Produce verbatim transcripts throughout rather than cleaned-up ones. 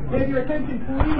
May I have your attention, please?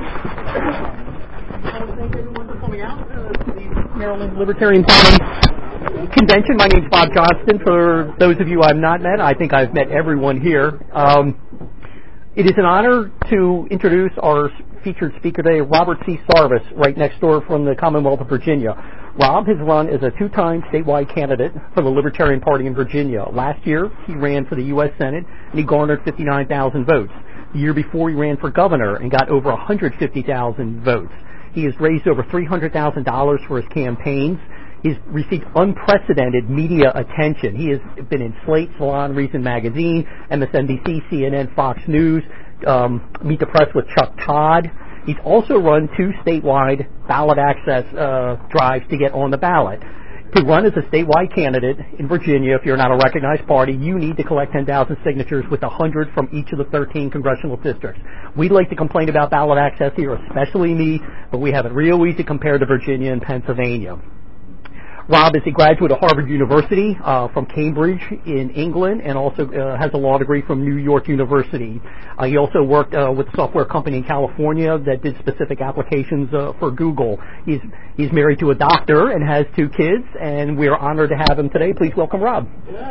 I want to thank everyone for coming out uh, to the Maryland Libertarian Party convention. My name is Bob Johnston. For those of you I've not met, I think I've met everyone here. Um, it is an honor to introduce our featured speaker today, Robert C. Sarvis, right next door from the Commonwealth of Virginia. Rob has run as a two-time statewide candidate for the Libertarian Party in Virginia. Last year, he ran for the U S Senate, and he garnered fifty-nine thousand votes. The year before, he ran for governor and got over one hundred fifty thousand votes. He has raised over three hundred thousand dollars for his campaigns. He's received unprecedented media attention. He has been in Slate, Salon, Reason Magazine, M S N B C, C N N, Fox News, um, Meet the Press with Chuck Todd. He's also run two statewide ballot access uh, drives to get on the ballot. To run as a statewide candidate in Virginia, if you're not a recognized party, you need to collect ten thousand signatures with one hundred from each of the thirteen congressional districts. We like to complain about ballot access here, especially me, but we have it real easy compared to Virginia and Pennsylvania. Rob is a graduate of Harvard University uh, from Cambridge in England, and also uh, has a law degree from New York University. Uh, he also worked uh, with a software company in California that did specific applications uh, for Google. He's he's married to a doctor and has two kids, and we are honored to have him today. Please welcome Rob. Yeah.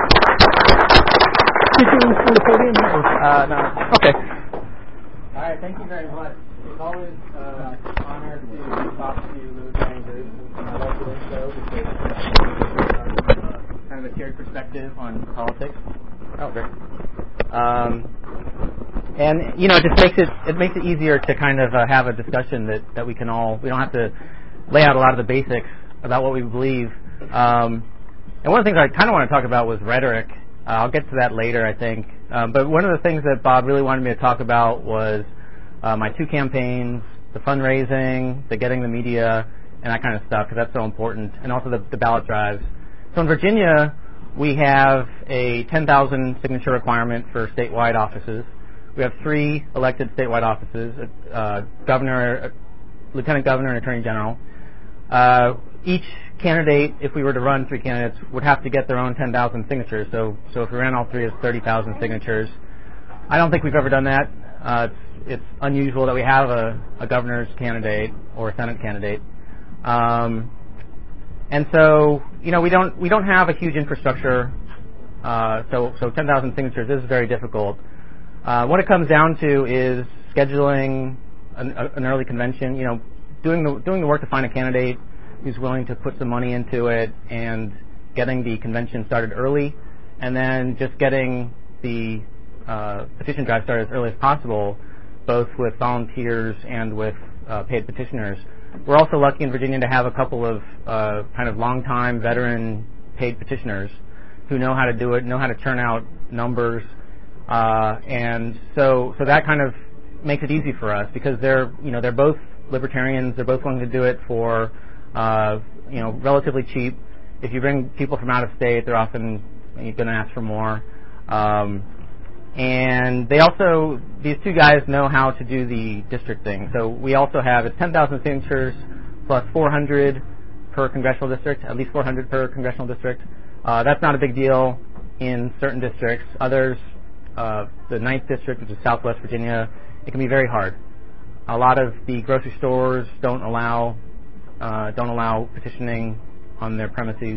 Did you from the podium? Or? Uh, no. Okay. All right. Thank you very much. It's always uh, an honor to talk to you, Libertarian groups. I love doing so because uh, kind of a shared perspective on politics. Oh, great. Um, and you know, it just makes it it makes it easier to kind of uh, have a discussion that, that we can all we don't have to lay out a lot of the basics about what we believe. Um, and one of the things I kind of want to talk about was rhetoric. Uh, I'll get to that later, I think. Um, but one of the things that Bob really wanted me to talk about was uh, my two campaigns, the fundraising, the getting the media, and that kind of stuff, because that's so important, and also the, the ballot drives. So in Virginia, we have a ten thousand signature requirement for statewide offices. We have three elected statewide offices, uh, governor, uh, lieutenant governor, and attorney general. Uh, each candidate, if we were to run three candidates, would have to get their own ten thousand signatures. So, so if we ran all three, it's thirty thousand signatures. I don't think we've ever done that. Uh, it's, it's unusual that we have a, a governor's candidate or a Senate candidate. Um, and so, you know, we don't we don't have a huge infrastructure. Uh, so, so ten thousand signatures is very difficult. Uh, what it comes down to is scheduling an, an early convention. You know, doing the doing the work to find a candidate who's willing to put some money into it, and getting the convention started early, and then just getting the uh, petition drive started as early as possible, both with volunteers and with uh, paid petitioners. We're also lucky in Virginia to have a couple of uh, kind of long-time veteran paid petitioners who know how to do it, know how to churn out numbers, uh, and so so that kind of makes it easy for us because they're you know they're both libertarians. They're both willing to do it for uh, you know relatively cheap. If you bring people from out of state, they're often going to ask for more. Um, And they also, these two guys know how to do the district thing. So we also have, it's ten thousand signatures plus four hundred per congressional district, at least four hundred per congressional district. Uh, that's not a big deal in certain districts. Others, uh, the ninth district, which is Southwest Virginia, it can be very hard. A lot of the grocery stores don't allow, uh, don't allow petitioning on their premises.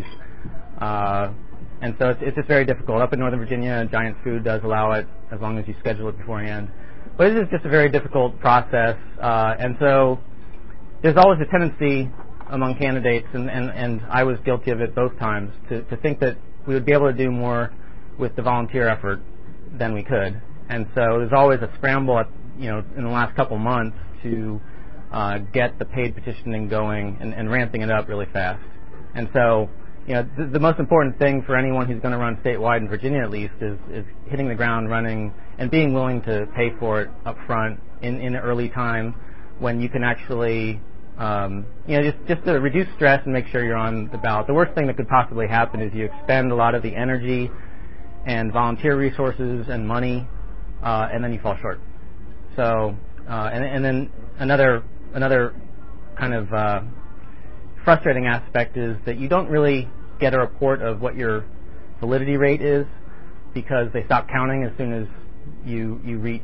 Uh, And so it's, it's just very difficult. Up in Northern Virginia, Giant Food does allow it as long as you schedule it beforehand. But it is just a very difficult process. Uh, and so there's always a tendency among candidates, and, and, and I was guilty of it both times, to, to think that we would be able to do more with the volunteer effort than we could. And so there's always a scramble at, you know, in the last couple months to uh, get the paid petitioning going and, and ramping it up really fast. And so You know, the, the most important thing for anyone who's going to run statewide in Virginia, at least, is, is hitting the ground running and being willing to pay for it up front in, in an early time when you can actually, um, you know, just, just to reduce stress and make sure you're on the ballot. The worst thing that could possibly happen is you expend a lot of the energy and volunteer resources and money, uh, and then you fall short. So, uh, and, and then another another kind of uh, frustrating aspect is that you don't really get a report of what your validity rate is because they stop counting as soon as you you reach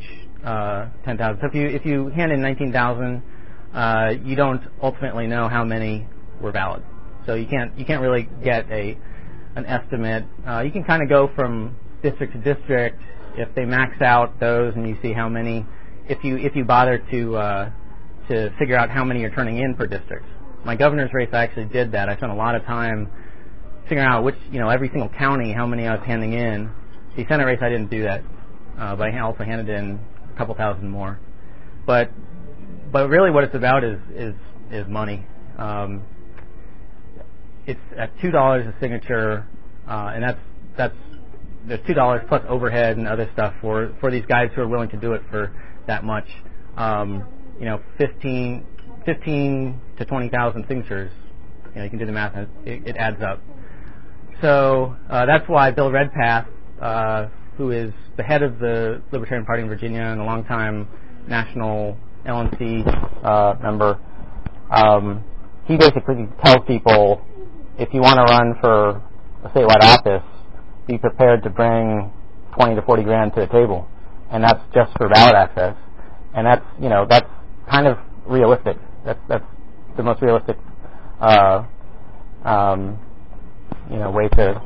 uh, ten thousand. So if you if you hand in nineteen thousand, uh, you don't ultimately know how many were valid. So you can't you can't really get a an estimate. Uh, you can kind of go from district to district if they max out those, and you see how many. If you if you bother to uh, to figure out how many you're turning in per district. My governor's race, I actually did that. I spent a lot of time figuring out which, you know, every single county, how many I was handing in. The Senate race, I didn't do that, uh, but I also handed in a couple thousand more. But but really, what it's about is is is money. Um, it's at two dollars a signature, uh, and that's that's there's two dollars plus overhead and other stuff for for these guys who are willing to do it for that much. Um, you know, fifteen. fifteen to twenty thousand signatures, you know, you can do the math, and it, it adds up. So uh, that's why Bill Redpath, uh, who is the head of the Libertarian Party in Virginia and a longtime national L N C uh, member, um, he basically tells people, if you want to run for a statewide office, be prepared to bring twenty to forty grand to the table, and that's just for ballot access, and that's, you know, that's kind of realistic. That's that's the most realistic, uh, um, you know, way to.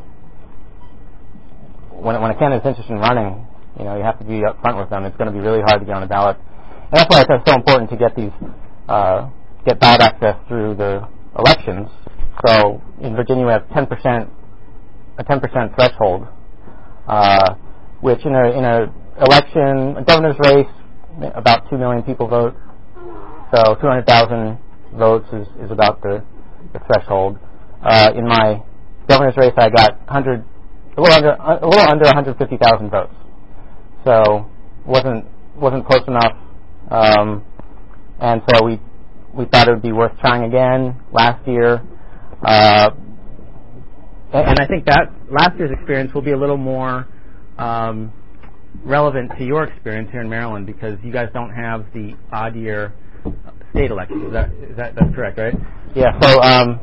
When when a candidate's interested in running, you know, you have to be upfront with them. It's going to be really hard to get on the ballot, and that's why it's so important to get these uh, get ballot access through the elections. So in Virginia, we have ten percent a ten percent threshold, uh, which in a in a election, a governor's race, about two million people vote. So two hundred thousand votes is, is about the, the threshold. Uh, in my governor's race, I got one hundred, a little under a little under one hundred fifty thousand votes. So wasn't wasn't close enough, um, and so we we thought it would be worth trying again last year. Uh, and, and I think that last year's experience will be a little more um, relevant to your experience here in Maryland, because you guys don't have the odd year state elections. Is that, is that that's correct, right? Yeah. So, um,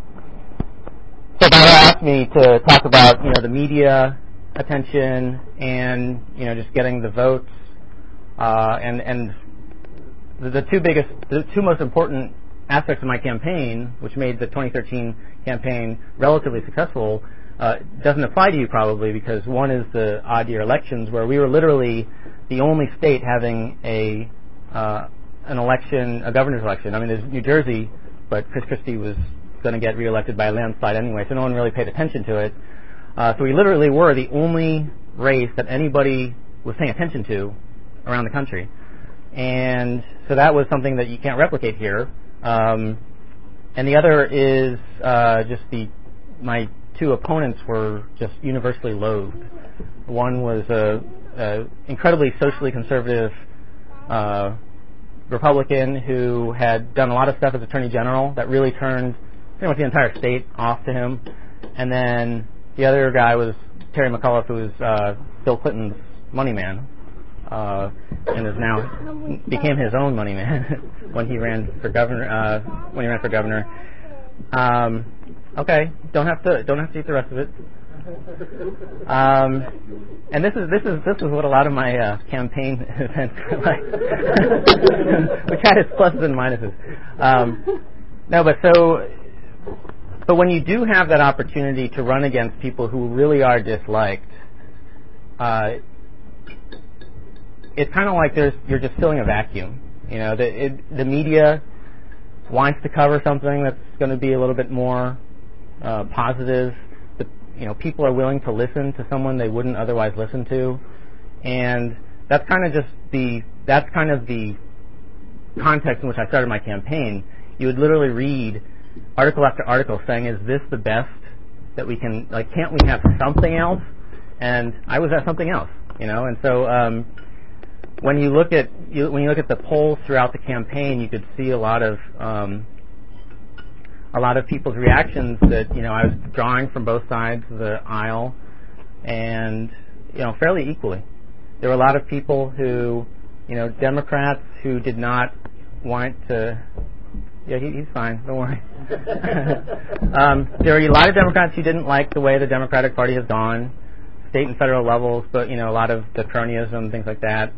so Barbara asked me to talk about, you know, the media attention and, you know, just getting the votes, uh, and and the, the two biggest, the two most important aspects of my campaign, which made the twenty thirteen campaign relatively successful, uh, doesn't apply to you probably, because one is the odd year elections, where we were literally the only state having a uh, an election, a governor's election. I mean, there's New Jersey, but Chris Christie was going to get reelected by a landslide anyway, so no one really paid attention to it. Uh, so we literally were the only race that anybody was paying attention to around the country. And so that was something that you can't replicate here. Um, and the other is uh, just the my two opponents were just universally loathed. One was a, a incredibly socially conservative uh, Republican who had done a lot of stuff as Attorney General that really turned pretty much the entire state off to him. And then the other guy was Terry McAuliffe, who was uh, Bill Clinton's money man, uh, and is now became his own money man when he ran for governor. Uh, when he ran for governor. Um, okay, don't have to don't have to eat the rest of it. Um, and this is this is this is what a lot of my uh, campaign events are like, which had its pluses and minuses. Um, no, but so, but when you do have that opportunity to run against people who really are disliked, uh, it's kind of like there's you're just filling a vacuum. You know, the it, the media wants to cover something that's going to be a little bit more uh, positive. The, you know, people are willing to listen to someone they wouldn't otherwise listen to, and that's kind of just the that's kind of the context in which I started my campaign. You would literally read article after article saying, "Is this the best that we can? Like, can't we have something else?" And I was at something else, you know. And so um, when you look at you, when you look at the polls throughout the campaign, you could see a lot of um, a lot of people's reactions that, you know, I was drawing from both sides of the aisle, and, you know, fairly equally. There were a lot of people who, you know, Democrats who did not want to. Yeah, he, he's fine. Don't worry. um, there were a lot of Democrats who didn't like the way the Democratic Party has gone, state and federal levels, but, you know, a lot of the cronyism, things like that.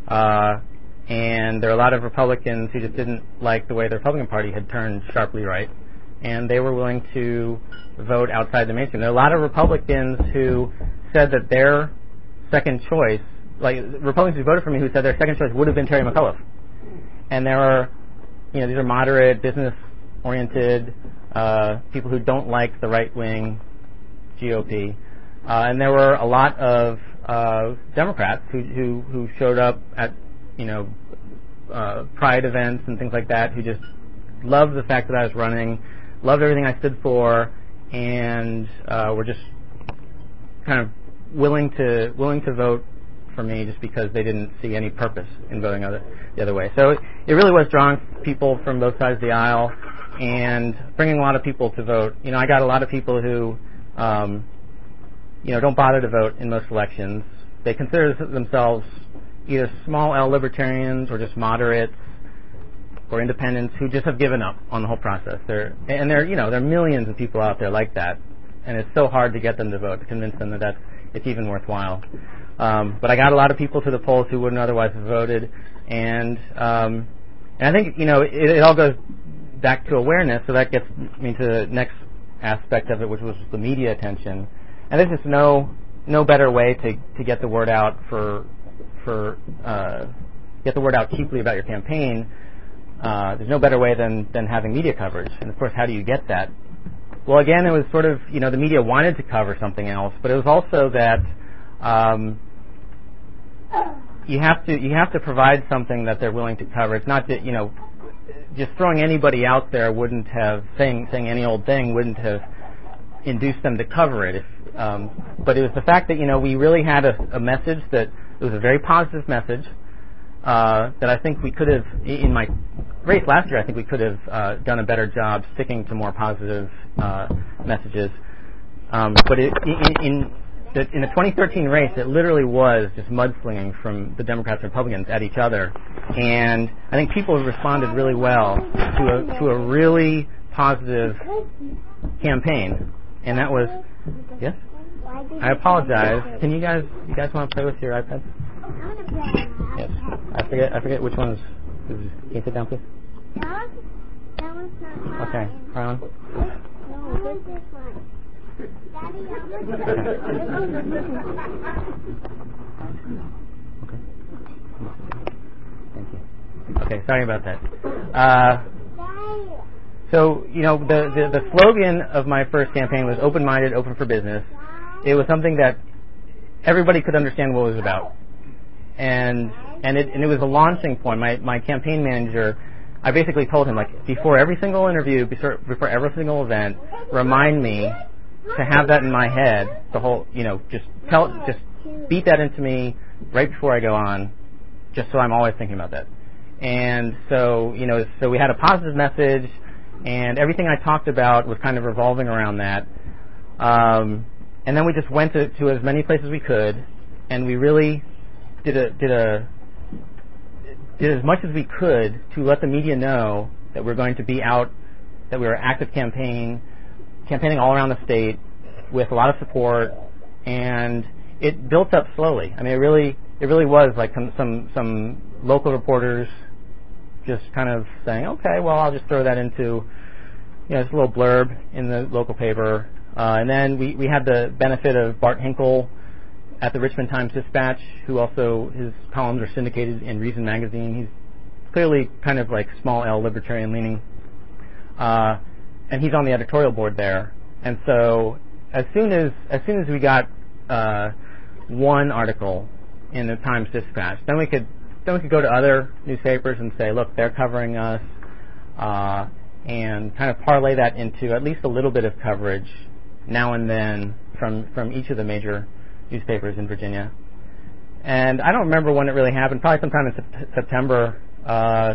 Uh, and there were a lot of Republicans who just didn't like the way the Republican Party had turned sharply right, and they were willing to vote outside the mainstream. There are a lot of Republicans who said that their second choice, like Republicans who voted for me, who said their second choice would have been Terry McAuliffe. And there are, you know, these are moderate, business-oriented uh, people who don't like the right-wing G O P. Uh, and there were a lot of uh, Democrats who, who who showed up at, you know, uh, pride events and things like that, who just loved the fact that I was running, loved everything I stood for, and uh, were just kind of willing to willing to vote for me just because they didn't see any purpose in voting other, the other way. So it, it really was drawing people from both sides of the aisle and bringing a lot of people to vote. You know, I got a lot of people who, um, you know, don't bother to vote in most elections. They consider themselves either small L libertarians or just moderates or independents who just have given up on the whole process. There and there, you know, there are millions of people out there like that, and it's so hard to get them to vote, to convince them that that's it's even worthwhile. Um, but I got a lot of people to the polls who wouldn't otherwise have voted, and um, and I think, you know, it, it all goes back to awareness. So that gets me to the next aspect of it, which was the media attention. And there's just no no better way to, to get the word out for for uh, get the word out cheaply about your campaign. Uh, there's no better way than, than having media coverage. And of course, how do you get that? Well, again, it was sort of, you know, the media wanted to cover something else, but it was also that um, you have to you have to provide something that they're willing to cover. It's not that, you know, just throwing anybody out there wouldn't have saying saying any old thing wouldn't have induced them to cover it. If, um, but it was the fact that, you know, we really had a, a message that it was a very positive message. Uh, that I think we could have, in my race last year, I think we could have uh, done a better job sticking to more positive uh, messages. Um, but it, in, in, the, in the twenty thirteen race, it literally was just mudslinging from the Democrats and Republicans at each other. And I think people responded really well to a, to a really positive campaign. And that was, yes? I apologize. Can you guys, you guys want to play with your iPads? Yes. I forget I forget which one is. Can you sit down, please? That one's not mine. Okay. Ryan? No, this is mine. Daddy, Okay. Thank you. Okay, sorry about that. Uh, so, you know, the, the, the slogan of my first campaign was open-minded, open for business. It was something that everybody could understand what it was about. And and it and it was a launching point. My my campaign manager, I basically told him, like, before every single interview, before, before every single event, remind me to have that in my head. The whole, you know, just tell, just beat that into me right before I go on, just so I'm always thinking about that. And so, you know, so we had a positive message, and everything I talked about was kind of revolving around that. Um, and then we just went to, to as many places as we could, and we really did a did a did as much as we could to let the media know that we're going to be out, that we were active campaign, campaigning all around the state with a lot of support, and it built up slowly. I mean, it really it really was like some some, some local reporters just kind of saying, okay, well, I'll just throw that into, you know, this little blurb in the local paper, uh, and then we we had the benefit of Bart Hinkle at the Richmond Times-Dispatch, who also, his columns are syndicated in Reason magazine. He's clearly kind of like small L libertarian leaning. Uh, and he's on the editorial board there. And so as soon as as soon as we got uh, one article in the Times-Dispatch, then we could then we could go to other newspapers and say, look, they're covering us, uh, and kind of parlay that into at least a little bit of coverage now and then from, from each of the major newspapers in Virginia. And I don't remember when it really happened, probably sometime in sep- September. Uh,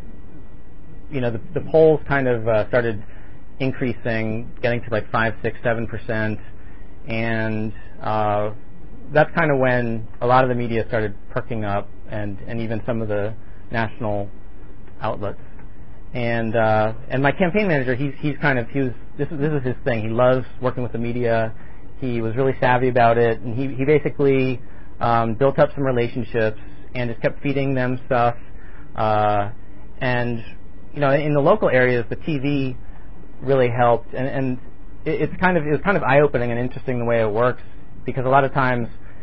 you know, the, the polls kind of uh, started increasing, getting to like five, six, seven percent, and uh, that's kind of when a lot of the media started perking up, and, and even some of the national outlets. And uh, and my campaign manager, he's he's kind of he was this is this is his thing. He loves working with the media. He was really savvy about it, and he he basically um, built up some relationships and just kept feeding them stuff. Uh, and you know, in the local areas, the T V really helped, and, and it, it's kind of it was kind of eye-opening and interesting the way it works, because a lot of times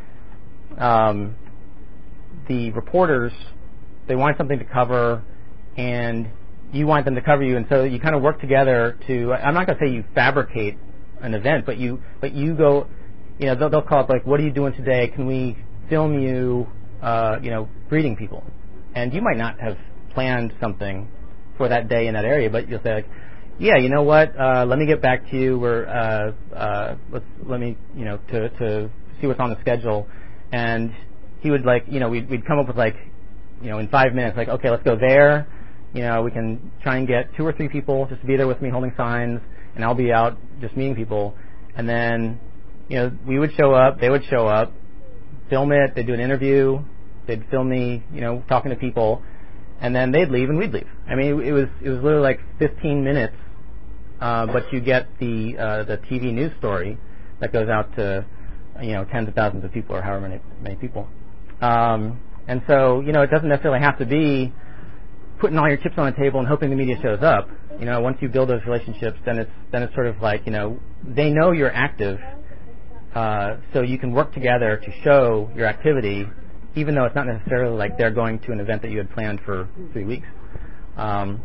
um, the reporters, they want something to cover, and you want them to cover you, and so you kind of work together to. I'm not going to say you fabricate an event, but you but you go, you know, they'll, they'll call up like, what are you doing today? Can we film you, uh, you know, greeting people? And you might not have planned something for that day in that area, but you'll say like, yeah, you know what? Uh, let me get back to you. We're uh, uh, let's let me you know to to see what's on the schedule, and he would like you know we'd we'd come up with like you know in five minutes like, okay, let's go there. You know, we can try and get two or three people just to be there with me holding signs, and I'll be out just meeting people. And then, you know, we would show up, they would show up, film it, they'd do an interview, they'd film me, you know, talking to people, and then they'd leave and we'd leave. I mean, it, it was it was literally like fifteen minutes, uh, but you get the uh, the T V news story that goes out to, you know, tens of thousands of people or however many many people. Um, and so, you know, it doesn't necessarily have to be putting all your chips on the table and hoping the media shows up. You know, once you build those relationships, then it's then it's sort of like, you know, they know you're active, uh, so you can work together to show your activity, even though it's not necessarily like they're going to an event that you had planned for three weeks. Um,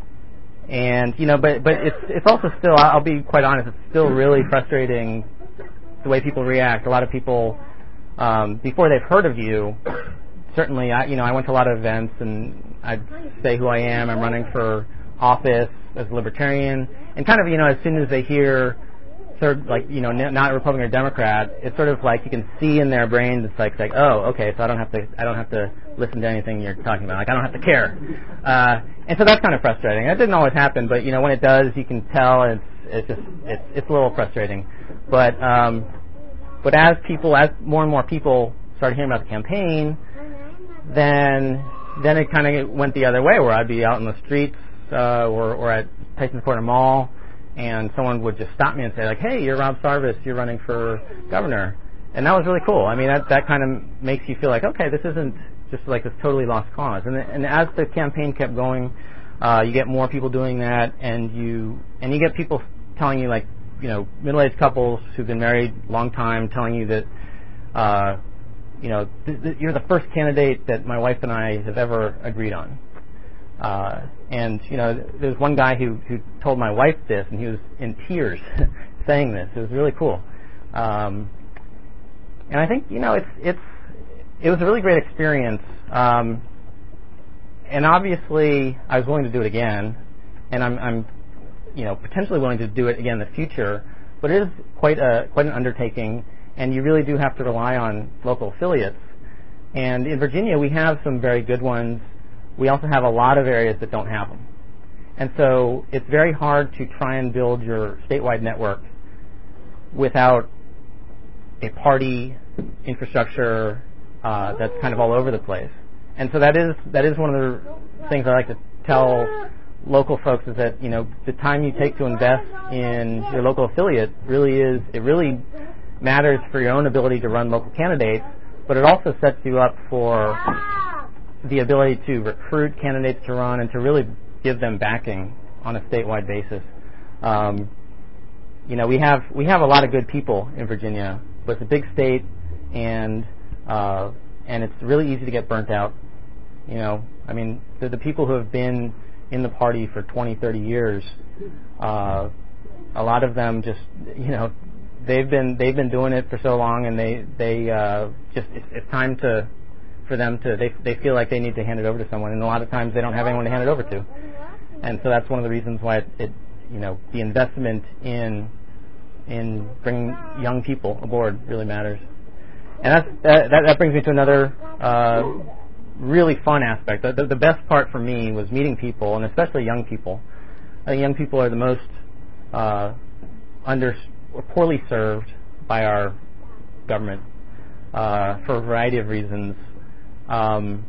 and you know, but but it's it's also still, I'll be quite honest, it's still really frustrating the way people react. A lot of people, um, before they've heard of you, certainly, I you know, I went to a lot of events and I'd say who I am. I'm running for office as a libertarian, and kind of, you know, as soon as they hear third, like, you know, n- not Republican or Democrat, it's sort of like you can see in their brains, it's like, it's like, oh, okay, so I don't have to, I don't have to listen to anything you're talking about. Like, I don't have to care. Uh, and so that's kind of frustrating. That didn't always happen, but, you know, when it does, you can tell it's, it's just, it's, it's a little frustrating. But, um, but as people, as more and more people started hearing about the campaign, then, then it kind of went the other way, where I'd be out in the streets, uh, or, or at Tysons Corner Mall, and someone would just stop me and say, like, hey, you're Rob Sarvis, you're running for governor. And that was really cool. I mean, that, that kind of makes you feel like, okay, this isn't just like this totally lost cause. And, and as the campaign kept going, uh, you get more people doing that, and you, and you get people telling you, like, you know, middle-aged couples who've been married a long time telling you that, uh, you know, th- th- you're the first candidate that my wife and I have ever agreed on. Uh, and, you know, there's one guy who, who told my wife this, and he was in tears saying this. It was really cool. Um, and I think, you know, it's, it's, it was a really great experience. Um, and obviously, I was willing to do it again, and I'm, I'm, you know, potentially willing to do it again in the future, but it is quite a, quite an undertaking, and you really do have to rely on local affiliates. And in Virginia, we have some very good ones. We also have a lot of areas that don't have them. And so it's very hard to try and build your statewide network without a party infrastructure uh, that's kind of all over the place. And so that is that is one of the things I like to tell local folks, is that, you know, the time you take to invest in your local affiliate really is, it really matters for your own ability to run local candidates, but it also sets you up for the ability to recruit candidates to run and to really give them backing on a statewide basis. Um, you know, we have we have a lot of good people in Virginia, but it's a big state, and uh, and it's really easy to get burnt out. You know, I mean, the, the people who have been in the party for twenty, thirty years, uh, a lot of them just, you know, they've been they've been doing it for so long, and they they uh, just it's, it's time to. for them to, they they feel like they need to hand it over to someone, and a lot of times they don't have anyone to hand it over to. And so that's one of the reasons why it, it you know, the investment in in bringing young people aboard really matters. And that's, that, that, that brings me to another uh, really fun aspect. The, the, the best part for me was meeting people, and especially young people. I think young people are the most uh, under or poorly served by our government uh, for a variety of reasons. Um,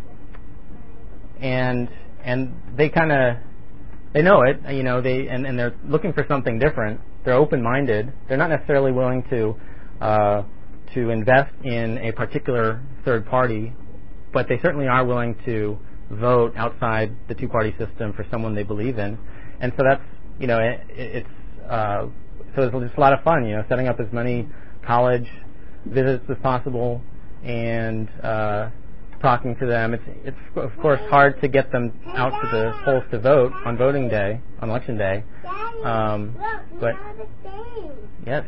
and and they kind of they know it, you know, they and, and they're looking for something different. They're open-minded. They're not necessarily willing to uh, to invest in a particular third party but they certainly are willing to vote outside the two-party system for someone they believe in. And so that's, you know, it, it's, uh, so it's just a lot of fun, you know, setting up as many college visits as possible and uh, talking to them. It's, it's, of course, hard to get them out to the polls to vote on voting day, on election day. Um, but, yes.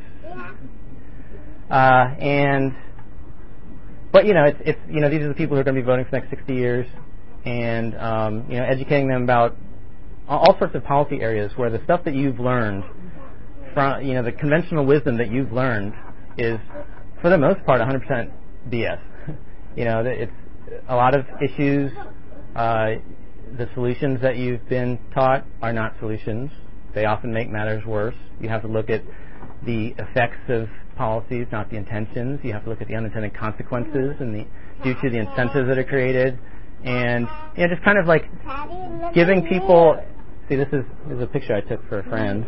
Uh, and, but, you know, it's, it's, you know, these are the people who are going to be voting for the next sixty years, and, um, you know, educating them about all sorts of policy areas where the stuff that you've learned from, you know, the conventional wisdom that you've learned is, for the most part, one hundred percent B S. You know, it's a lot of issues. Uh, the solutions that you've been taught are not solutions. They often make matters worse. You have to look at the effects of policies, not the intentions. You have to look at the unintended consequences and the due to the incentives that are created. And, you know, just kind of like giving people... See, this is, this is a picture I took for a friend.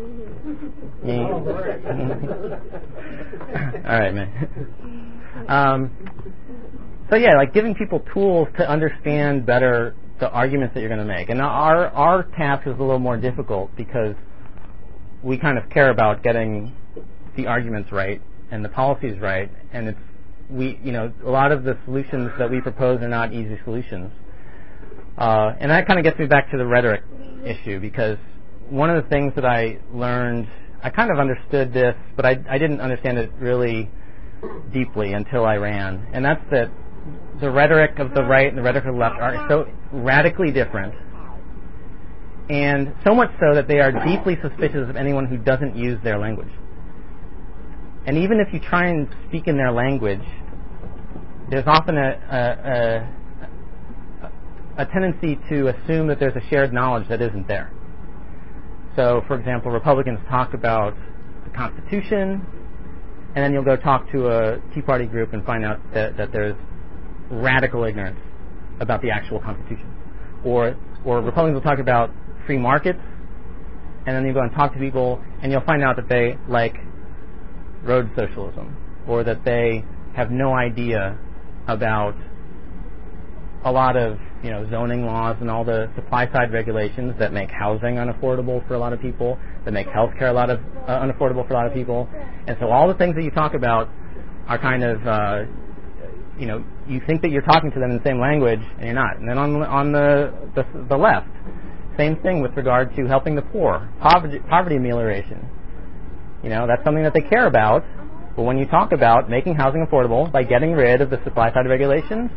All right, man. Um, so, yeah, like giving people tools to understand better the arguments that you're going to make. And our, our task is a little more difficult because we kind of care about getting the arguments right and the policies right. And it's, we, you know, a lot of the solutions that we propose are not easy solutions. Uh, and that kind of gets me back to the rhetoric issue, because one of the things that I learned, I kind of understood this, but I, I didn't understand it really deeply until I ran, and that's that the rhetoric of the right and the rhetoric of the left are so radically different, and so much so that they are deeply suspicious of anyone who doesn't use their language. And even if you try and speak in their language, there's often a, a, a a tendency to assume that there's a shared knowledge that isn't there. So, for example, Republicans talk about the Constitution, and then you'll go talk to a Tea Party group and find out that, that there's radical ignorance about the actual Constitution. Or, or Republicans will talk about free markets, and then you go and talk to people, and you'll find out that they like road socialism, or that they have no idea about a lot of, you know, zoning laws and all the supply side regulations that make housing unaffordable for a lot of people, that make healthcare a lot of uh, unaffordable for a lot of people. And so all the things that you talk about are kind of, uh, you know, you think that you're talking to them in the same language, and you're not. And then on on the the, the left, same thing with regard to helping the poor, poverty, poverty amelioration. You know, that's something that they care about. But when you talk about making housing affordable by getting rid of the supply side regulations,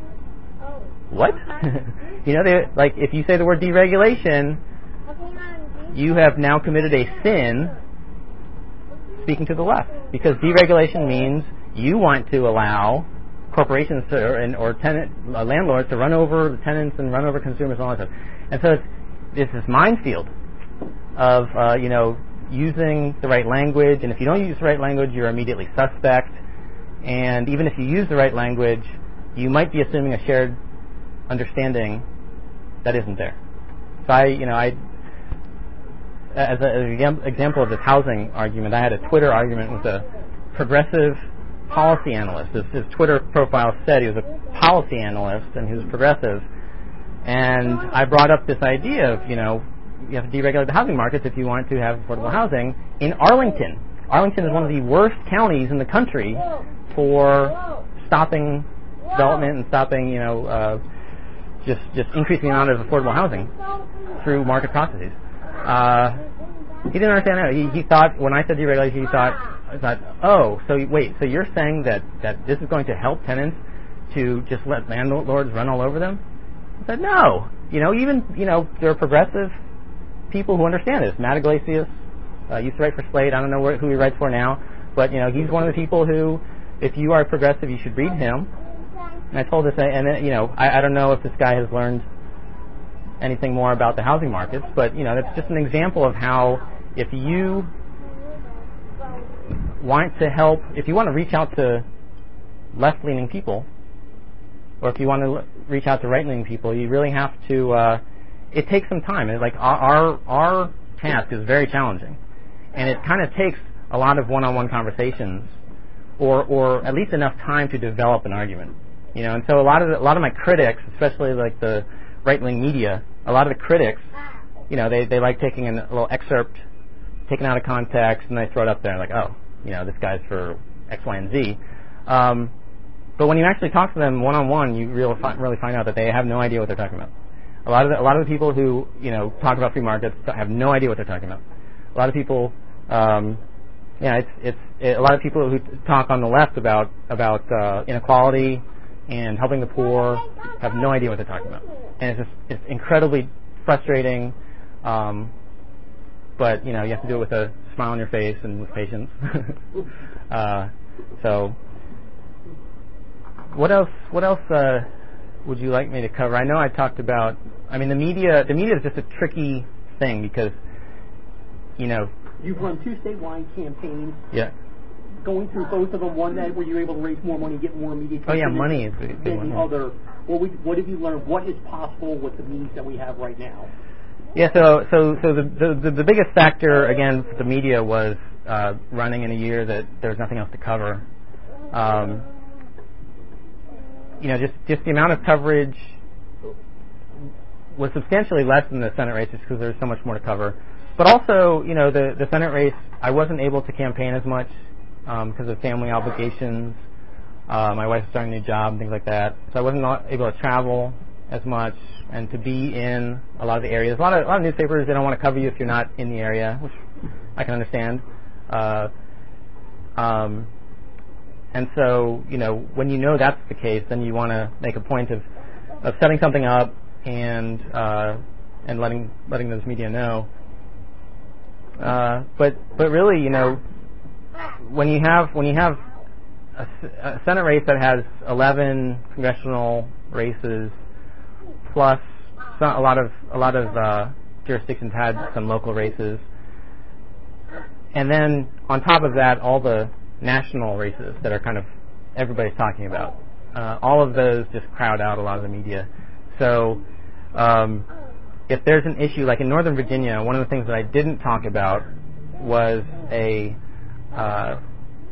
what? You know, they, like if you say the word deregulation, you have now committed a sin speaking to the left, because deregulation means you want to allow corporations to, or, or tenant uh, landlords to run over the tenants and run over consumers and all that stuff. And so it's, it's this minefield of uh, you know, using the right language, and if you don't use the right language, you're immediately suspect. And even if you use the right language, you might be assuming a shared understanding that isn't there. So I, you know, I, as, a, as an example of this housing argument, I had a Twitter argument with a progressive policy analyst. His, his Twitter profile said he was a policy analyst and he was progressive. And I brought up this idea of, you know, you have to deregulate the housing markets if you want to have affordable housing in Arlington. Arlington is one of the worst counties in the country for stopping development and stopping, you know, uh, just just increasing the amount of affordable housing through market processes. Uh, he didn't understand that. He, he thought, when I said deregulation, he thought, I thought, oh, so wait, so you're saying that, that this is going to help tenants to just let landlords run all over them? I said, no. You know, even, you know, there are progressive people who understand this. Matt Iglesias uh, used to write for Slate. I don't know where, who he writes for now, but, you know, he's one of the people who, if you are progressive, you should read him. And I told this, and then, you know, I, I don't know if this guy has learned anything more about the housing markets, but, you know, that's just an example of how if you want to help, if you want to reach out to left-leaning people, or if you want to reach out to right-leaning people, you really have to, uh, it takes some time. It's like our, our, our task is very challenging, and it kind of takes a lot of one-on-one conversations, or, or at least enough time to develop an argument. You know, and so a lot of the, a lot of my critics, especially like the right-wing media, a lot of the critics, you know, they, they like taking a little excerpt, taken out of context, and they throw it up there like, oh, you know, this guy's for X, Y, and Z. Um, but when you actually talk to them one-on-one, you really, fi- really find out that they have no idea what they're talking about. A lot of the, a lot of the people who, you know, talk about free markets have no idea what they're talking about. A lot of people, um, yeah, it's it's it, a lot of people who talk on the left about about uh, inequality and helping the poor have no idea what they're talking about, and it's just it's incredibly frustrating. Um, but you know, you have to do it with a smile on your face and with patience. uh, so, what else? What else uh, would you like me to cover? I know I talked about. I mean, the media. The media is just a tricky thing because, you know, you've run two statewide campaigns. Yeah. Going through both of them, one that where you're able to raise more money, get more media. Oh yeah, money is the big one. Other. What, we, what have you learned? What is possible with the means that we have right now? Yeah. So so so the the, the biggest factor again for the media was uh, running in a year that there was nothing else to cover. Um, you know, just just the amount of coverage was substantially less than the Senate race just because there was so much more to cover. But also, you know, the, the Senate race, I wasn't able to campaign as much um, because of family obligations. Uh, my wife's starting a new job and things like that. So I wasn't able to travel as much and to be in a lot of the areas. A lot of, a lot of newspapers, they don't want to cover you if you're not in the area, which I can understand. Uh, um, and so, you know, when you know that's the case, then you want to make a point of, of setting something up and uh, and letting letting those media know. Uh, but but really, you know, when you have when you have a, a Senate race that has eleven congressional races, plus some, a lot of a lot of uh, jurisdictions had some local races, and then on top of that, all the national races that are kind of everybody's talking about. Uh, all of those just crowd out a lot of the media. So um, if there's an issue, like in Northern Virginia, one of the things that I didn't talk about was a, uh,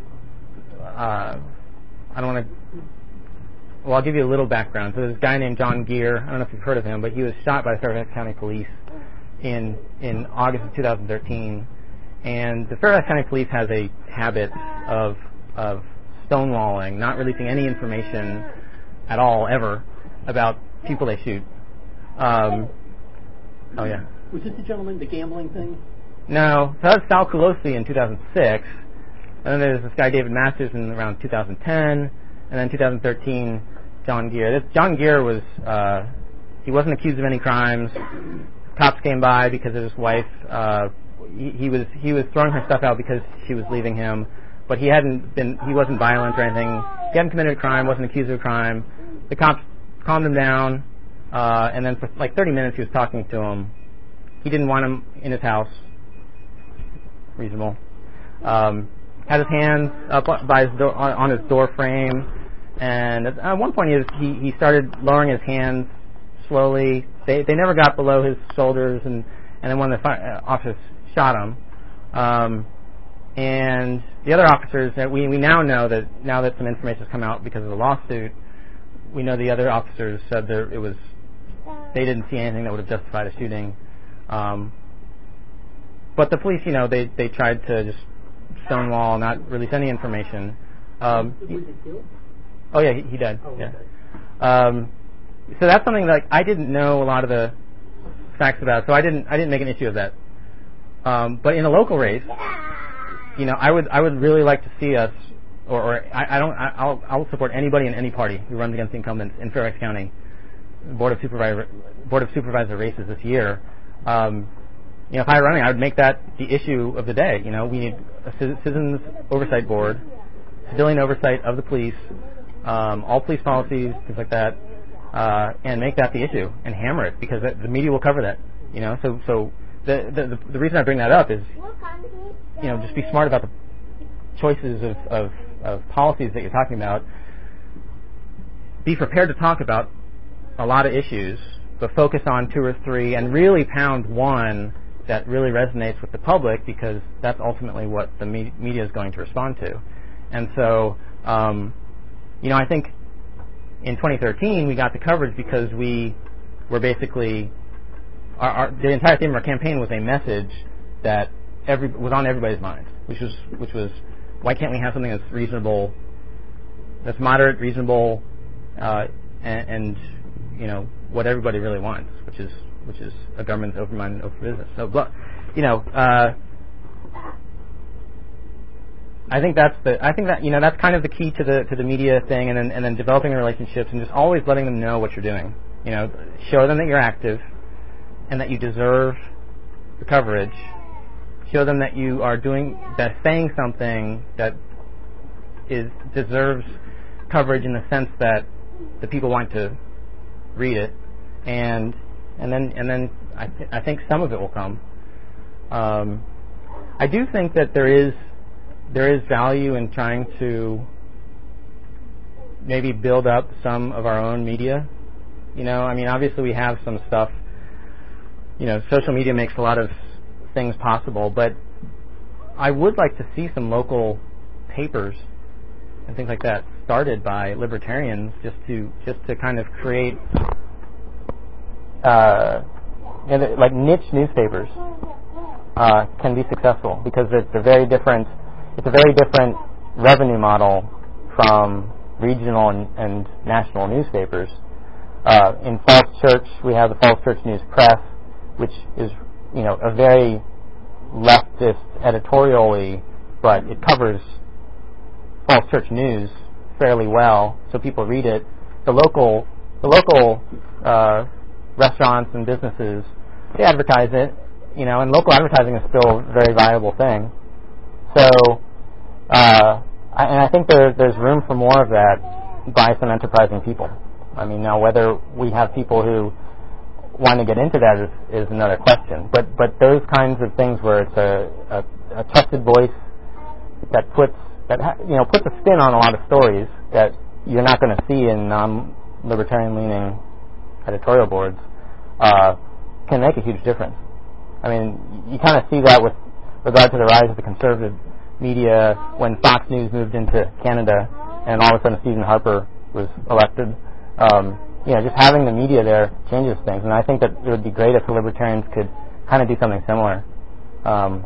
uh, I don't want to, well, I'll give you a little background. So there's a guy named John Geer, I don't know if you've heard of him, but he was shot by the Fairfax County Police in, in August of two thousand thirteen. And the Fairfax County Police has a habit of, of stonewalling, not releasing any information at all, ever, about people they shoot. Um, oh, yeah. Was this the gentleman, the gambling thing? No. So that was Sal Colosi in two thousand six. And then there's this guy, David Masters, in around two thousand ten. And then two thousand thirteen, John Geer. This, John Geer was, uh, he wasn't accused of any crimes. Cops came by because of his wife. Uh, he, he was he was throwing her stuff out because she was leaving him. But he hadn't been, he wasn't violent or anything. He hadn't committed a crime, wasn't accused of a crime. The cops calmed him down, uh, and then for like thirty minutes he was talking to him. He didn't want him in his house. Reasonable. Um, had his hands up by his door, on, on his door frame, and at, at one point he, was, he he started lowering his hands slowly. They they never got below his shoulders, and, and then one of the fire, uh, officers shot him. Um, and the other officers, that we we now know that now that some information has come out because of the lawsuit, we know the other officers said that it was they didn't see anything that would have justified a shooting. Um, but the police, you know, they they tried to just stonewall, not release any information. Um, was he killed? Oh yeah, he, he died. Oh, yeah. okay. Um, so that's something that I didn't know a lot of the facts about, so I didn't I didn't make an issue of that. Um, but in a local race, you know, I would I would really like to see us, or, or I, I don't I, I'll I'll support anybody in any party who runs against the incumbents in Fairfax County Board of Supervisor Board of Supervisor races this year. Um, you know, if I were running, I would make that the issue of the day. You know, we need a citizens oversight board, civilian oversight of the police, um, all police policies, things like that, uh, and make that the issue and hammer it because the media will cover that. You know, so so the the the reason I bring that up is, you know, just be smart about the choices of, of, of policies that you're talking about. Be prepared to talk about a lot of issues, but focus on two or three and really pound one that really resonates with the public because that's ultimately what the me- media is going to respond to. And so, um, you know, I think in twenty thirteen, we got the coverage because we were basically, our, our, the entire theme of our campaign was a message that every, was on everybody's mind, which was, which was, why can't we have something that's reasonable, that's moderate, reasonable, uh, and, and, you know, what everybody really wants, which is, which is a government that's open-minded, open business. So, you know, uh, I think that's the. I think that you know that's kind of the key to the to the media thing, and then and then developing the relationships and just always letting them know what you're doing. You know, show them that you're active, and that you deserve the coverage. Show them that you are doing that, saying something that is deserves coverage in the sense that the people want to read it, and and then and then I th- I think some of it will come. Um, I do think that there is. There is value in trying to maybe build up some of our own media. You know, I mean, obviously we have some stuff. You know, social media makes a lot of things possible, but I would like to see some local papers and things like that started by libertarians, just to just to kind of create uh, you know, like niche newspapers uh, can be successful because it's a very different. It's a very different revenue model from regional and, and national newspapers. Uh, in Falls Church, we have the Falls Church News Press, which is, you know, a very leftist editorially, but it covers Falls Church news fairly well, so people read it. The local, the local uh, restaurants and businesses, they advertise it, you know, and local advertising is still a very viable thing. So. Uh, I, and I think there, there's room for more of that by some enterprising people. I mean, now whether we have people who want to get into that is, is another question. But but those kinds of things where it's a, a, a trusted voice that puts that ha, you know puts a spin on a lot of stories that you're not going to see in non-libertarian leaning editorial boards uh, can make a huge difference. I mean, you kind of see that with regard to the rise of the conservative media when Fox News moved into Canada and all of a sudden Stephen Harper was elected. Um, you know, just having the media there changes things, and I think that it would be great if the libertarians could kind of do something similar. Um,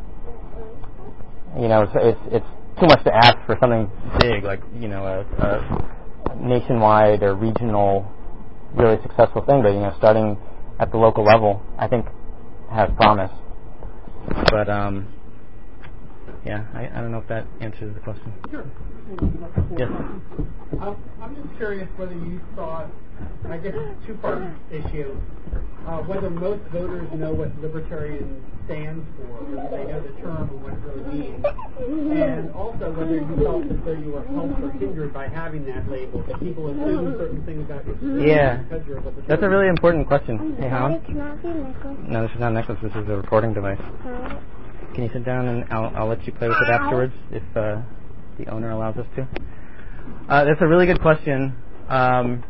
you know, it's, it's it's too much to ask for something big like you know a, a nationwide or regional, really successful thing, but you know, starting at the local level, I think has promise. But um. Yeah, I, I don't know if that answers the question. Sure. Yes. Um, I'm just curious whether you thought, I guess it's a two-part issue, uh, whether most voters know what libertarian stands for, whether they know the term and what it really means, and also whether you felt as though you were helped or hindered by having that label, that people assume certain things about you. Yeah, because you're a libertarian. That's a really important question. Hey, Helen? Can I have your necklace? No, this is not a necklace. This is a recording device. Uh, Can you sit down and I'll, I'll let you play with it afterwards if uh, the owner allows us to? Uh, that's a really good question. Um,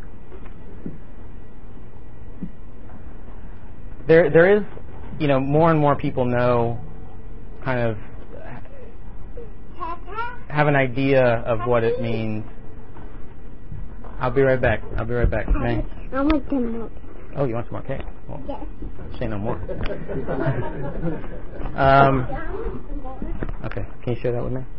there, there is, you know, more and more people know, kind of, have an idea of what it means. I'll be right back. I'll be right back. May? I want some milk. Oh, you want some more cake? Well, Yes. say no more. um, okay, can you share that with me?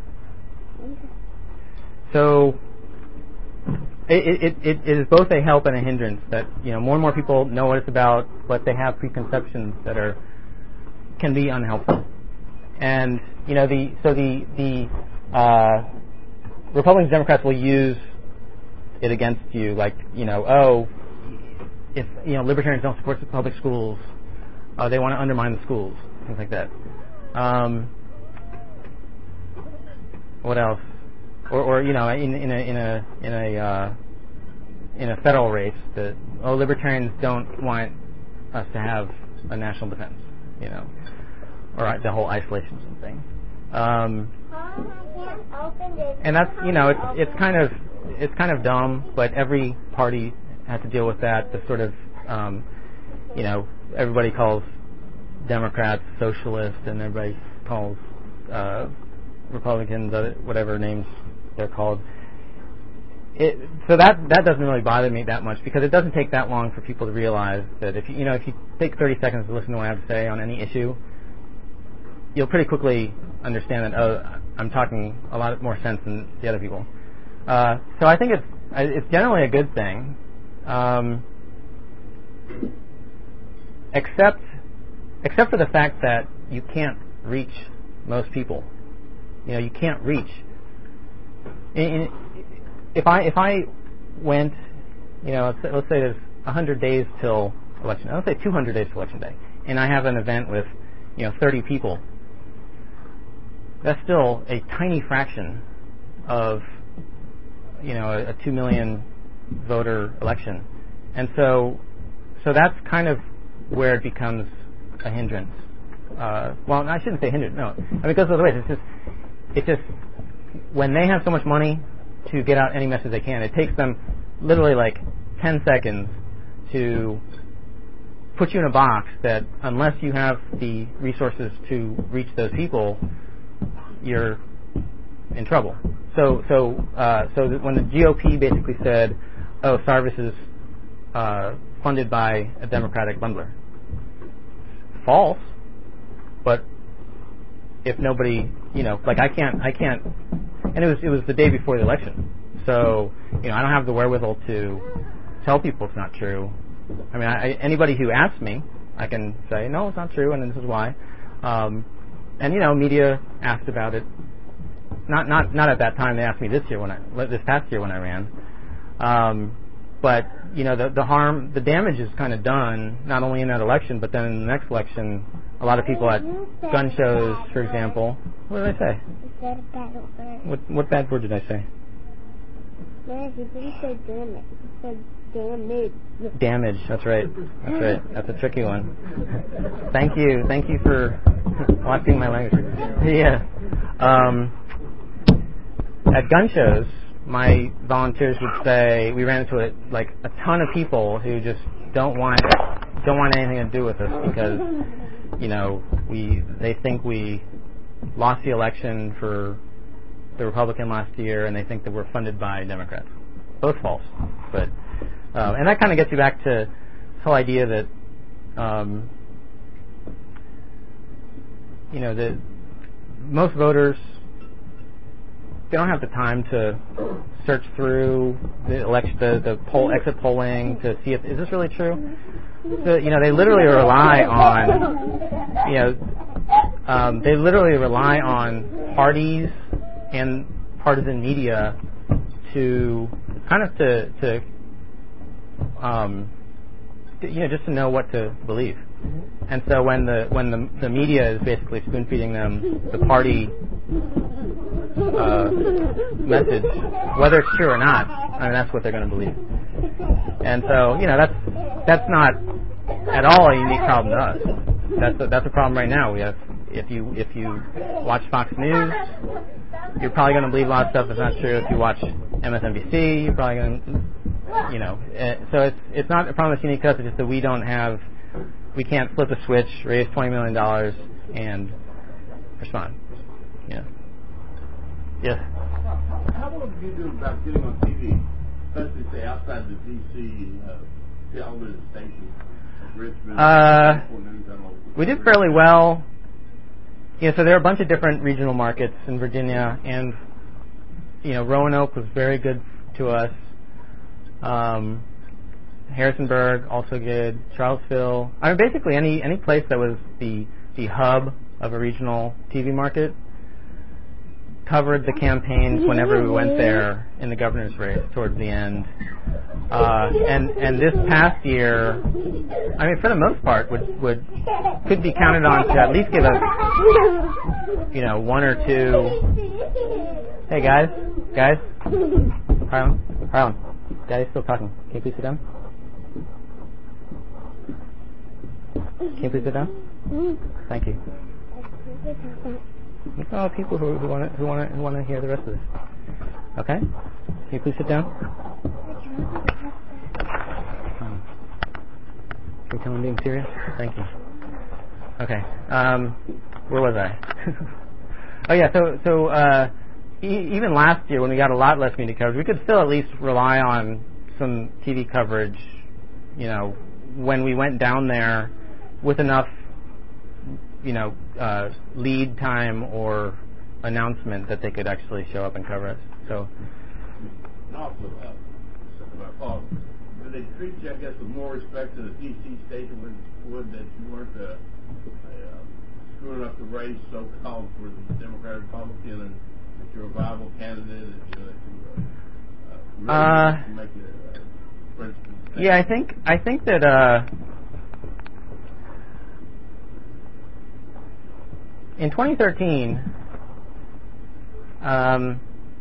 So, it, it, it, it is both a help and a hindrance that, you know, more and more people know what it's about, but they have preconceptions that are, can be unhelpful. And, you know, the, so the, the, uh, Republicans and Democrats will use it against you, like, you know, oh, if, you know, libertarians don't support the public schools, uh, they want to undermine the schools, things like that. Um, what else? Or, or you know, in, in a in a in a uh, in a federal race, that oh, libertarians don't want us to have a national defense, you know, or the whole isolationism thing. Um, and that's, you know, it's it's kind of it's kind of dumb, but every party has to deal with that. The sort of, um, you know, everybody calls Democrats socialist, and everybody calls uh, Republicans uh, whatever names they're called. it, so that that doesn't really bother me that much because it doesn't take that long for people to realize that if you, you know if you take thirty seconds to listen to what I have to say on any issue, you'll pretty quickly understand that oh, I'm talking a lot more sense than the other people. Uh, so I think it's it's generally a good thing, um, except except for the fact that you can't reach most people. You know, you can't reach. In, in, if I if I went, you know, let's say, let's say there's one hundred days till election. Let's say two hundred days till election day, and I have an event with, you know, thirty people. That's still a tiny fraction of, you know, a, a two million voter election, and so so that's kind of where it becomes a hindrance. Uh, well, I shouldn't say hindrance. No, I mean it goes both ways. It's just it's just when they have so much money to get out any message they can, it takes them literally like ten seconds to put you in a box that unless you have the resources to reach those people, you're in trouble. So, so, uh, so that when the G O P basically said, "Oh, Sarvis is uh, funded by a Democratic bundler," false. But if nobody, you know, like I can't, I can't, and it was it was the day before the election, so you know I don't have the wherewithal to tell people it's not true. I mean, I, anybody who asks me, I can say no, it's not true, and this is why. Um, and you know, media asked about it. Not not not at that time. They asked me this year when I this past year when I ran. Um, but you know, the the harm, the damage is kind of done not only in that election, but then in the next election. A lot of people at gun shows, for example. What did I say? You said a bad word. What what bad word did I say? No, you didn't say damage. You said damage. Damage. That's right. That's right. That's a tricky one. Thank you. Thank you for watching my language. Yeah. Um, at gun shows, my volunteers would say we ran into a, like a ton of people who just don't want don't want anything to do with us because you know we they think we lost the election for the Republican last year and they think that we're funded by Democrats. Both false, but um, and that kind of gets you back to this whole idea that um, you know that most voters. They don't have the time to search through the election, the, the poll, exit polling to see if is this really true. So, you know, they literally rely on, you know, um, they literally rely on parties and partisan media to kind of to, to um, you know, just to know what to believe. And so when the when the the media is basically spoon feeding them the party. Uh, message, whether it's true or not, I mean that's what they're going to believe. And so, you know, that's that's not at all a unique problem to us. That's a, that's a problem right now. We have if you if you watch Fox News, you're probably going to believe a lot of stuff that's not true. If you watch M S N B C, you're probably going to, you know. Uh, so it's it's not a problem that's unique to us. It's just that we don't have, we can't flip a switch, raise twenty million dollars, and respond. You know. Yes. How well do you do about getting on T V, especially say outside the D C uh, television station, like Richmond? Uh, News, I don't know. we did fairly well. Yeah, so there are a bunch of different regional markets in Virginia, and you know Roanoke was very good to us. Um, Harrisonburg also good. Charlottesville. I mean, basically any any place that was the the hub of a regional T V market. Covered the campaigns whenever we went there in the governor's race towards the end. Uh, and and this past year, I mean, for the most part, would would could be counted on to at least give us, you know, one or two. Hey guys, guys, Harlan, Harlan, Daddy's still talking. Can you please sit down? Can you please sit down? Thank you. Oh, people who who want to who want to who want to hear the rest of this. Okay, can you please sit down? Um, can you tell I'm being serious? Thank you. Okay, um, where was I? oh yeah, so so uh, e- even last year when we got a lot less media coverage, we could still at least rely on some T V coverage, you know, when we went down there with enough, you know, uh, lead time or announcement that they could actually show up and cover us. So. And also, uh, Paul, do they treat you, I guess, with more respect to the D C station would, would that you weren't uh, uh, screwing up the race, so-called, for the Democrat Republican, and that you're a viable candidate, and you know, that you uh, uh, really uh, make it, uh, for instance? Yeah, I think I think that. Uh, In twenty thirteen, um,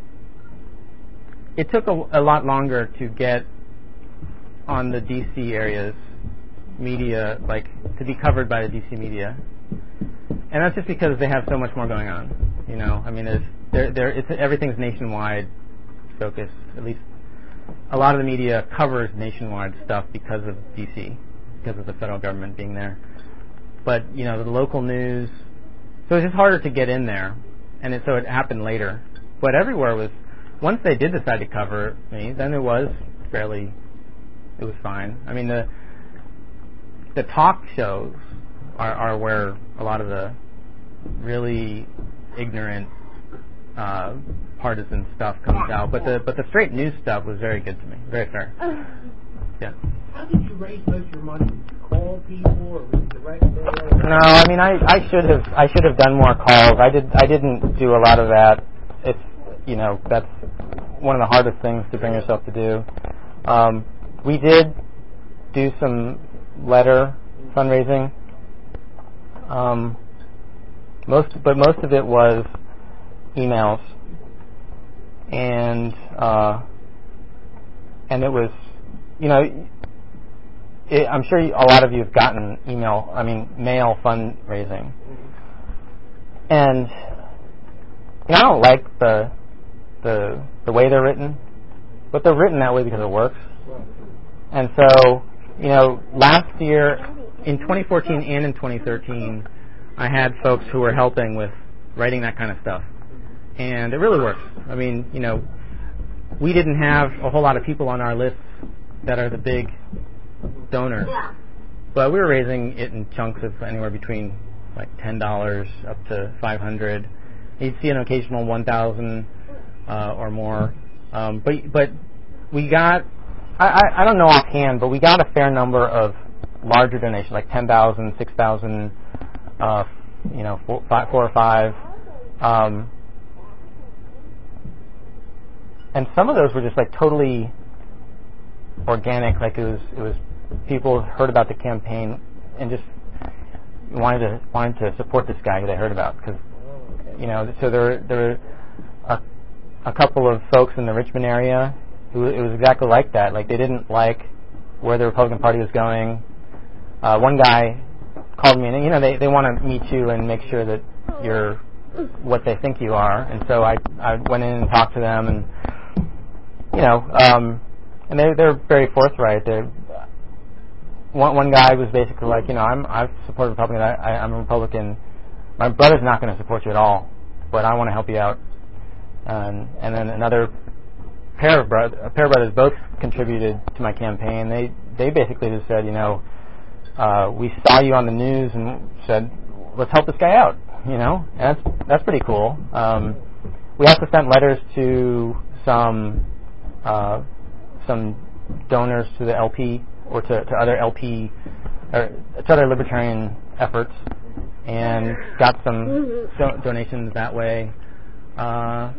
it took a, a lot longer to get on the D C area's media, like to be covered by the D C media, and that's just because they have so much more going on. You know, I mean, there's, there, there, it's, everything's nationwide focused. At least a lot of the media covers nationwide stuff because of D C, because of the federal government being there. But you know, the local news. So it was just harder to get in there, and it, so it happened later. But everywhere was, once they did decide to cover me, then it was fairly, it was fine. I mean, the the talk shows are, are where a lot of the really ignorant uh, partisan stuff comes out. But the but the straight news stuff was very good to me, very fair. Yeah. How did you raise most of your money? Did you call people or was it direct mail? No, I mean I, I should have I should have done more calls. I did I didn't do a lot of that. It's you know that's one of the hardest things to bring yourself to do. Um, we did do some letter fundraising. Um, most but most of it was emails, and uh, and it was you know. It, I'm sure you, a lot of you have gotten email, I mean, mail fundraising. And you know, I don't like the, the the way they're written, but they're written that way because it works. And so, you know, last year, in twenty fourteen and in twenty thirteen, I had folks who were helping with writing that kind of stuff. And it really works. I mean, you know, we didn't have a whole lot of people on our lists that are the big donors, but we were raising it in chunks of anywhere between like ten dollars up to five hundred. You'd see an occasional one thousand uh, or more, um, but but we got I, I, I don't know offhand, but we got a fair number of larger donations, like ten thousand, six thousand, uh, you know, four, five, four or five, um, and some of those were just like totally organic, like it was it was. People heard about the campaign and just wanted to wanted to support this guy who they heard about because you know so there there were a, a couple of folks in the Richmond area who it was exactly like that. Like they didn't like where the Republican Party was going. Uh, one guy called me and you know they they want to meet you and make sure that you're what they think you are. And so I I went in and talked to them and you know um, and they they're very forthright. They're One, one guy was basically like, you know, I'm I've supported Republicans. I, I, I'm a Republican. My brother's not going to support you at all, but I want to help you out. And and then another pair of bro- a pair of brothers both contributed to my campaign. They they basically just said, you know, uh, we saw you on the news and said, let's help this guy out. You know, and that's that's pretty cool. Um, we also sent letters to some uh, some donors to the L P. Or to, to other L P, or to other libertarian efforts, and got some do- donations that way. Uh,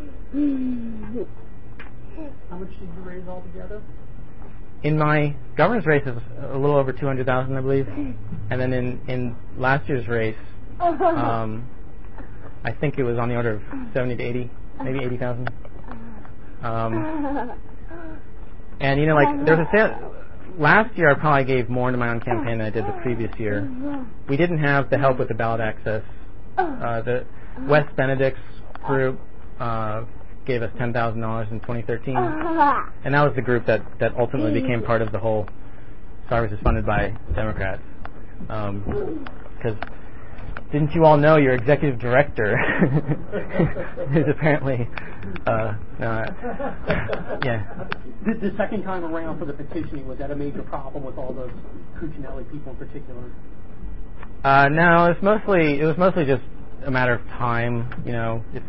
How much did you raise altogether? in my governor's race, it was a little over two hundred thousand, I believe, and then in, in last year's race, um, I think it was on the order of seventy to eighty, maybe eighty thousand. Um, and you know, like there's a sale. Last year, I probably gave more to my own campaign than I did the previous year. We didn't have the help with the ballot access. Uh, the Wes Benedict's group uh, gave us ten thousand dollars in twenty thirteen, and that was the group that, that ultimately became part of the whole Star Race is funded by Democrats. Because um, didn't you all know your executive director is apparently, uh, uh, yeah. The, the second time around for the petitioning, was that a major problem with all those Cuccinelli people in particular? Uh, no, it was mostly it was mostly just a matter of time. You know, it's,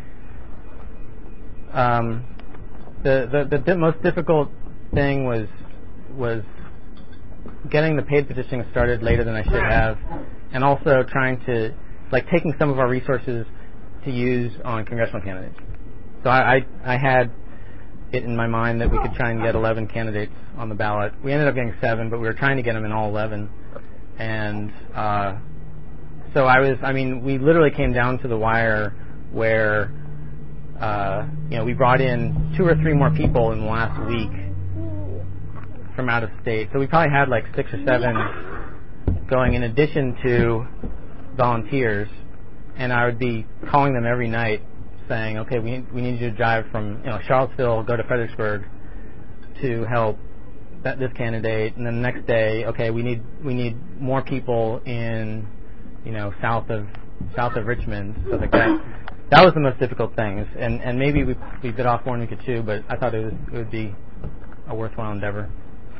um, the the the di- most difficult thing was was getting the paid petitioning started later than I should have, and also trying to like taking some of our resources to use on congressional candidates. So I I, I had it in my mind that we could try and get eleven candidates on the ballot. We ended up getting seven, but we were trying to get them in all eleven. And uh, so I was, I mean, we literally came down to the wire where, uh, you know, we brought in two or three more people in the last week from out of state. So we probably had like six or seven going in addition to volunteers. And I would be calling them every night saying, okay, we, we need you to drive from, you know, Charlottesville, go to Fredericksburg to help that this candidate, and then the next day, okay, we need we need more people in, you know, south of south of Richmond, stuff like that. That was the most difficult things, and and maybe we we bit off more than we could chew, but I thought it was it would be a worthwhile endeavor.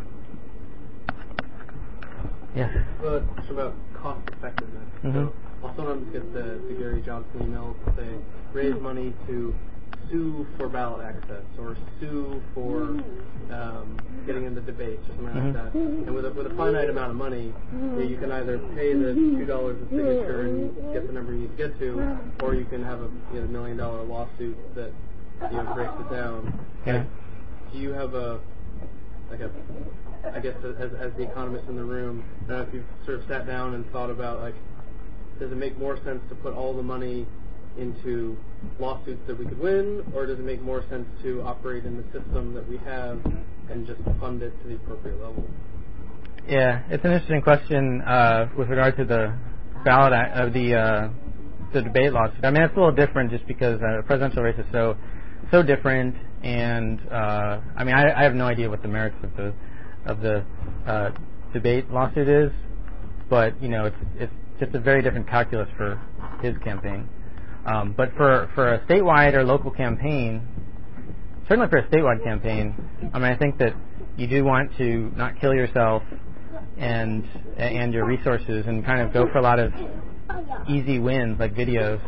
Yes. Uh, it's about cost effectiveness. Mm-hmm. So I'll sometimes get the, the Gary Johnson emails that say raise money to sue for ballot access or sue for um, getting into debates or something Mm-hmm. like that. And with a, with a finite amount of money, you can either pay the two dollars a signature and get the number you need to get to, or you can have a you know, million dollar lawsuit that you know breaks it down. Yeah. Like, do you have a like a I guess as as the economist in the room, I don't know if you've sort of sat down and thought about like, does it make more sense to put all the money into lawsuits that we could win, or does it make more sense to operate in the system that we have and just fund it to the appropriate level? Yeah, it's an interesting question uh, with regard to the ballot of uh, the uh, the debate lawsuit. I mean, it's a little different just because uh, presidential race is so so different, and uh, I mean, I, I have no idea what the merits of the of the uh, debate lawsuit is, but you know, it's it's just a very different calculus for his campaign. Um, but for, for a statewide or local campaign, certainly for a statewide campaign, I mean, I think that you do want to not kill yourself and and your resources and kind of go for a lot of easy wins like videos.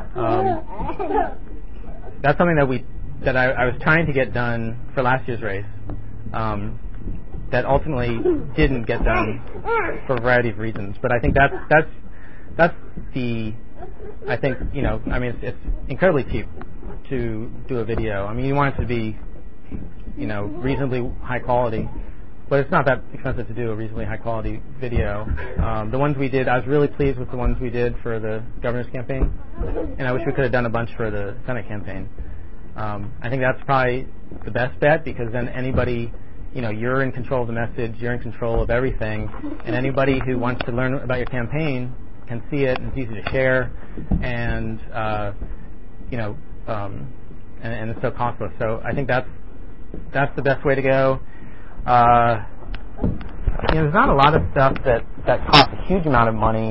Um, that's something that we that I, I was trying to get done for last year's race. Um, that ultimately didn't get done for a variety of reasons. But I think that's that's that's the I think, you know, I mean, it's, it's incredibly cheap to do a video. I mean, you want it to be, you know, reasonably high quality, but it's not that expensive to do a reasonably high quality video. Um, the ones we did, I was really pleased with the ones we did for the governor's campaign, and I wish we could have done a bunch for the Senate campaign. Um, I think that's probably the best bet, because then anybody, you know, you're in control of the message, you're in control of everything, and anybody who wants to learn about your campaign can see it, and it's easy to share, and uh, you know, um, and, and it's so costless. So I think that's that's the best way to go. Uh, you know, there's not a lot of stuff that that costs a huge amount of money,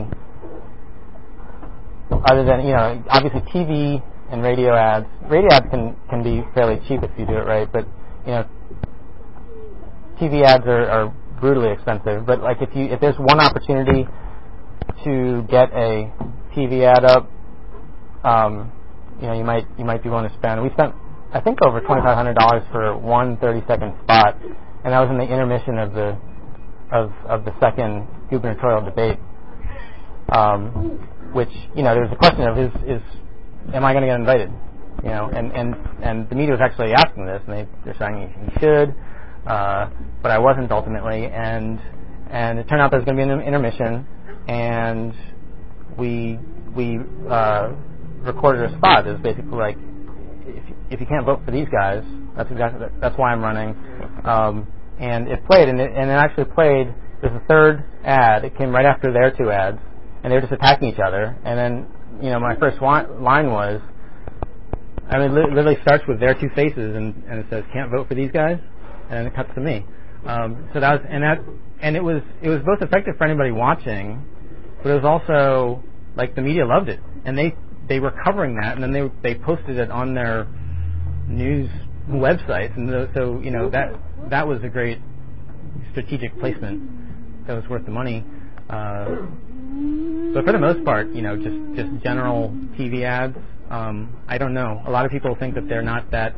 other than, you know, obviously T V and radio ads. Radio ads can can be fairly cheap if you do it right, but you know, T V ads are, are brutally expensive. But like if you if there's one opportunity to get a T V ad up, um, you know, you might you might be willing to spend. We spent, I think, over twenty-five hundred dollars for one thirty-second spot, and that was in the intermission of the of of the second gubernatorial debate. Um, which, you know, there was a question of is is am I going to get invited? You know, and, and, and the media was actually asking this, and they they're saying you should, uh, but I wasn't ultimately, and and it turned out there was going to be an intermission. And we we uh, recorded a spot that was basically like, if if you can't vote for these guys, that's exactly that's why I'm running. Um, and it played, and it, and it actually played. There's a third ad. It came right after their two ads, and they were just attacking each other. And then, you know, my first line was, I mean, it literally starts with their two faces, and, and it says, "Can't vote for these guys," and then it cuts to me. Um, so that was, and that, and it was it was both effective for anybody watching. But it was also like the media loved it, and they they were covering that, and then they they posted it on their news websites, and the, so you know that that was a great strategic placement that was worth the money. Uh, but for the most part, you know, just just general T V ads. Um, I don't know. A lot of people think that they're not that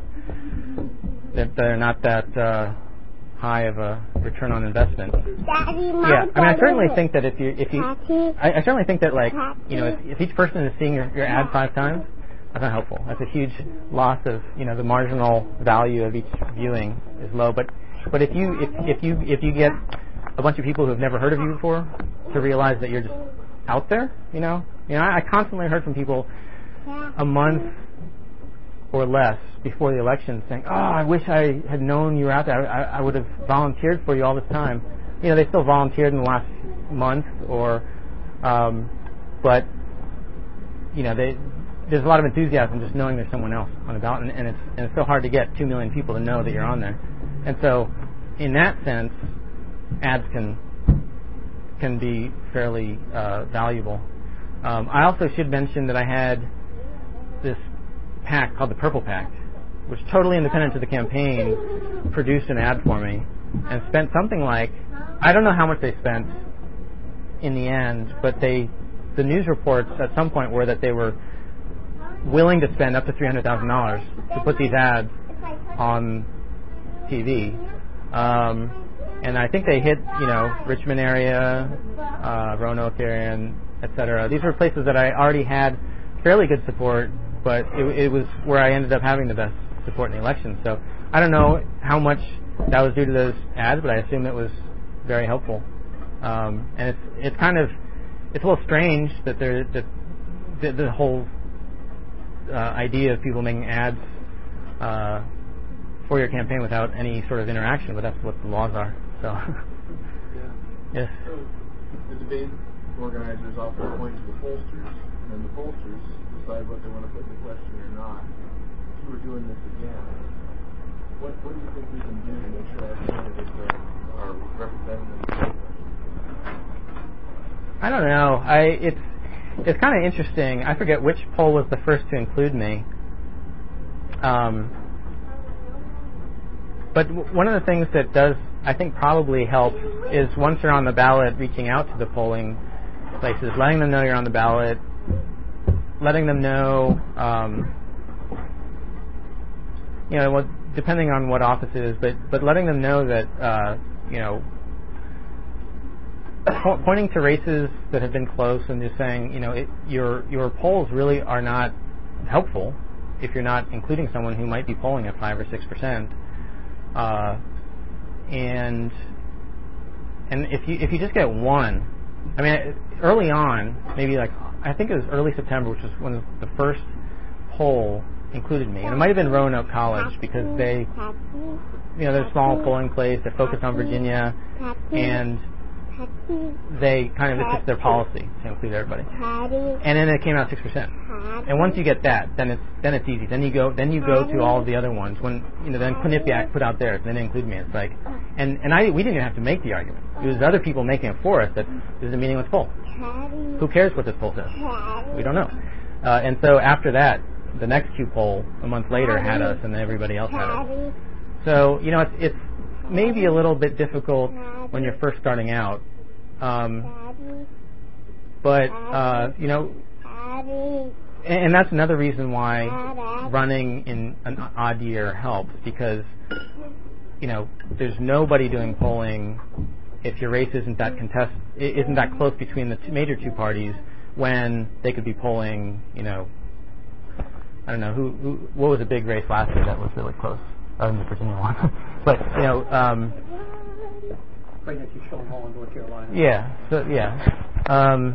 that they're not that uh, high of a return on investment. Daddy, Yeah, I mean, I certainly think that if you if you, Daddy. I, I certainly think that like you know, if, if each person is seeing your, your ad five times, that's not helpful. That's a huge loss of you know the marginal value of each viewing is low. But but if you if if you if you get a bunch of people who have never heard of you before to realize that you're just out there, you know, you know, I, I constantly heard from people a month or less before the election saying, "Oh, I wish I had known you were out there. I, I would have volunteered for you all this time." You know, they still volunteered in the last month, or, um, but you know, they, there's a lot of enthusiasm just knowing there's someone else on the ballot, and, and it's and it's so hard to get two million people to know that you're on there, and so in that sense, ads can can be fairly uh, valuable. Um, I also should mention that I had this PAC called the Purple PAC, which totally independent of the campaign, produced an ad for me and spent something like, I don't know how much they spent in the end, but they, the news reports at some point were that they were willing to spend up to three hundred thousand dollars to put these ads on T V. Um, and I think they hit, you know, Richmond area, uh, Roanoke area, and et cetera. These were places that I already had fairly good support, but it, it was where I ended up having the best support in the election. So I don't know how much that was due to those ads, but I assume it was very helpful. Um, and it's it's kind of it's a little strange that there that the, the whole uh, idea of people making ads uh, for your campaign without any sort of interaction, but that's what the laws are. So Yeah. yes. So the debate organizers often point to the pollsters, and then the pollsters decide what they want to put in the question or not. If you were doing this again, what what do you think we can do to make sure our candidates are, are representing them in the question? I don't know. I it's it's kind of interesting. I forget which poll was the first to include me. Um, but w- one of the things that does, I think, probably help is once you're on the ballot, reaching out to the polling places, letting them know you're on the ballot, letting them know, um, you know, what, depending on what office it is, but but letting them know that, uh, you know, po- pointing to races that have been close and just saying, you know, it, your your polls really are not helpful if you're not including someone who might be polling at five or six percent, uh, and and if you if you just get one, I mean, early on, maybe like I think it was early September, which was when the first poll included me, and it might have been Roanoke College because they, you know, they're a small polling place, they're focused on Virginia, and they kind of, it's just their policy to include everybody. And then it came out six percent. And once you get that, then it's then it's easy. Then you go then you go to all of the other ones. When you know, then Quinnipiac put out theirs, then they include me. It's like, and and I we didn't even have to make the argument. It was other people making it for us that this is a meaningless poll. Who cares what this poll says? We don't know. Uh, and so after that, the next Q poll a month later had us, and then everybody else had us. So you know, it's it's maybe a little bit difficult when you're first starting out. Um, but, uh, you know, and, and that's another reason why running in an odd year helps, because, you know, there's nobody doing polling if your race isn't that contest, isn't that close between the two major two parties when they could be polling, you know, I don't know, who, who what was a big race last year that was really close? Other than the Virginia one. But, you know, um, right next to Sean Hall in North Carolina. Yeah. So yeah. Um,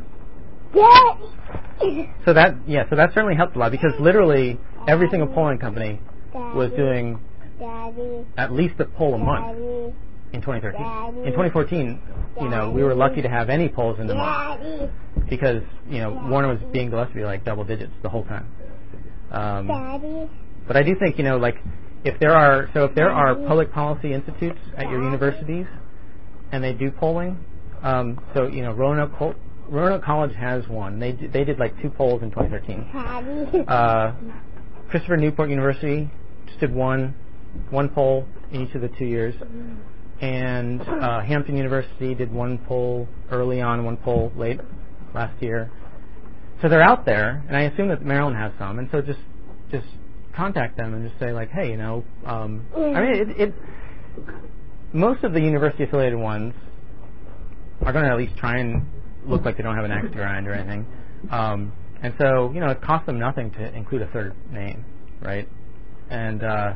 Daddy. so that yeah. So that certainly helped a lot, because literally every single polling company was doing Daddy. at least a poll a month Daddy. in twenty thirteen. Daddy. In twenty fourteen, you know, we were lucky to have any polls in the month, Daddy. because you know Warner was being Gillespie like double digits the whole time. Um, Daddy. but I do think, you know, like if there are so if there are public policy institutes at your universities, and they do polling. Um, so, you know, Roanoke Roanoke College has one. They d- they did like two polls in twenty thirteen. Uh, Christopher Newport University just did one one poll in each of the two years, and uh, Hampton University did one poll early on, one poll late last year. So they're out there, and I assume that Maryland has some. And so just just contact them and just say like, hey, you know, um, I mean, it, it most of the university-affiliated ones are going to at least try and look like they don't have an axe to grind or anything. Um, and so, you know, it costs them nothing to include a third name, right? And uh,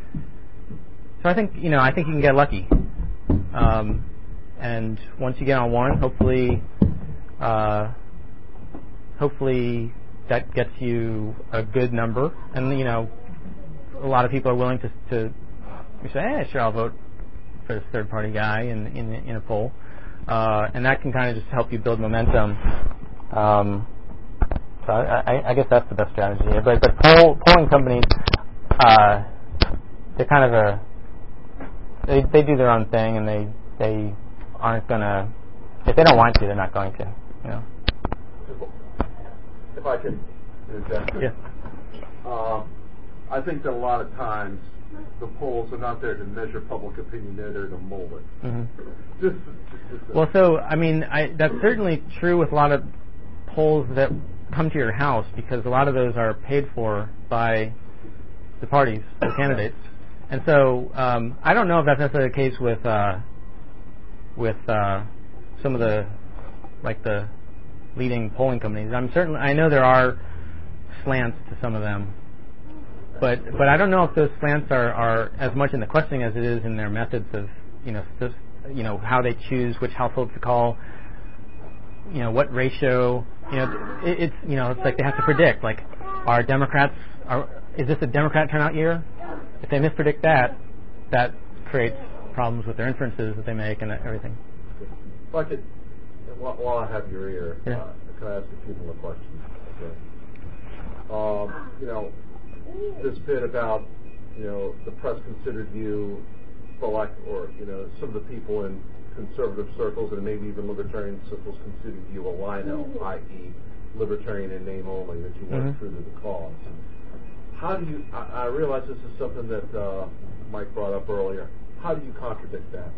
so I think, you know, I think you can get lucky. Um, and once you get on one, hopefully, uh, hopefully that gets you a good number. And, you know, a lot of people are willing to, to say, hey, sure, I'll vote for this third-party guy in, in, in a poll. Uh, and that can kind of just help you build momentum. Um, so I, I, I guess that's the best strategy. But, but poll, polling companies, uh, they're kind of a they they do their own thing, and they they aren't gonna if they don't want to, they're not going to. You know. If I can interject. Yeah. Uh, I think that a lot of times the polls are not there to measure public opinion; they're there to mold it. Mm-hmm. Just, just well, so I mean, I, that's certainly true with a lot of polls that come to your house, because a lot of those are paid for by the parties, the candidates, and so um, I don't know if that's necessarily the case with uh, with uh, some of the like the leading polling companies. I'm certainly I know there are slants to some of them. But but I don't know if those slants are, are as much in the questioning as it is in their methods of, you know, st- you know, how they choose which households to call, you know, what ratio. You know, it, it's you know, it's like they have to predict, like, are Democrats, are, is this a Democrat turnout year? If they mispredict that, that creates problems with their inferences that they make and everything. If I could, while I have your ear, Yeah. uh, can I ask a few more questions? Okay. Um, you know. This bit about, you know, the press considered you select, or, you know, some of the people in conservative circles and maybe even libertarian circles considered you a lino, that is, libertarian in name only, that you weren't Mm-hmm. true to the cause. How do you, I, I realize this is something that uh, Mike brought up earlier. How do you contradict that?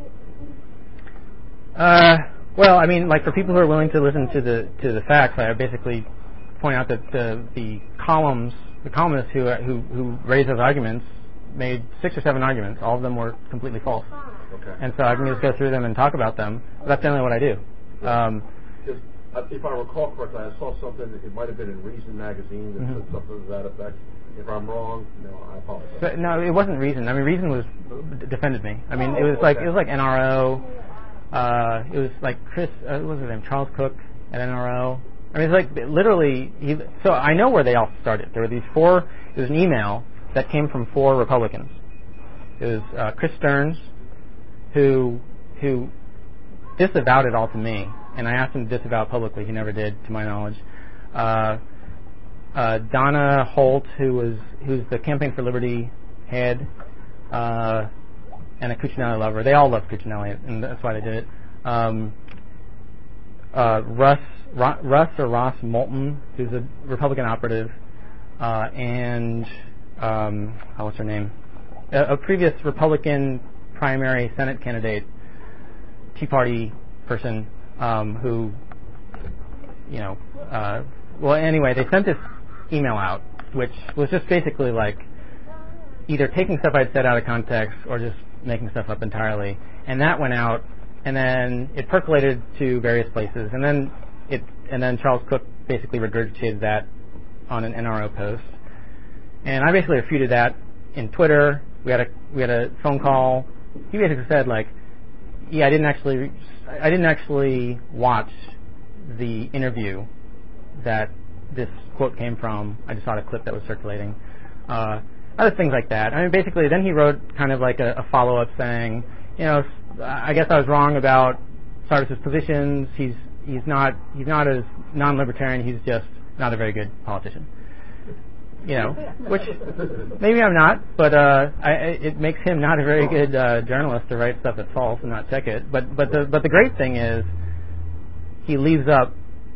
Uh, well, I mean, like for people who are willing to listen to the to the facts, I basically point out that the the columns. The columnists who, who who raised those arguments made six or seven arguments. All of them were completely false. Okay. And so I can just go through them and talk about them. But that's generally what I do. Yeah. Um, Because uh, if I recall correctly, I saw something. It might have been in Reason magazine that mm-hmm. said something to that effect. If I'm wrong, no, I apologize. but no, it wasn't Reason. I mean, Reason was d- defended me. I mean, it was okay. like it was like N R O. Uh, it was like Chris. Uh, what was his name? Charles Cook at N R O. I mean, it's like literally. He, so I know where they all started. There were these four. It was an email that came from four Republicans. It was uh, Chris Stearns, who who disavowed it all to me, and I asked him to disavow it publicly. He never did, to my knowledge. Uh, uh, Donna Holt, who was who's the Campaign for Liberty head, uh, and a Cuccinelli lover. They all loved Cuccinelli, and that's why they did it. Um, uh, Russ. Russ or Ross Moulton, who's a Republican operative, uh, and um, oh, what's her name? A, a previous Republican primary Senate candidate, Tea Party person, um, who, you know, uh, well, anyway, they sent this email out, which was just basically like either taking stuff I'd said out of context or just making stuff up entirely, and that went out, and then it percolated to various places, and then It, and then Charles Cook basically regurgitated that on an N R O post, and I basically refuted that in Twitter. We had a we had a phone call. He basically said like, "Yeah, I didn't actually I didn't actually watch the interview that this quote came from. I just saw a clip that was circulating." Uh, other things like that. I mean, basically, then he wrote kind of like a, a follow up saying, "You know, I guess I was wrong about Sardis's positions. He's He's not. He's not as non-libertarian. He's just not a very good politician. You know, which maybe I'm not, but uh, I, it makes him not a very good uh, journalist to write stuff that's false and not check it. But but the but the great thing is he leaves up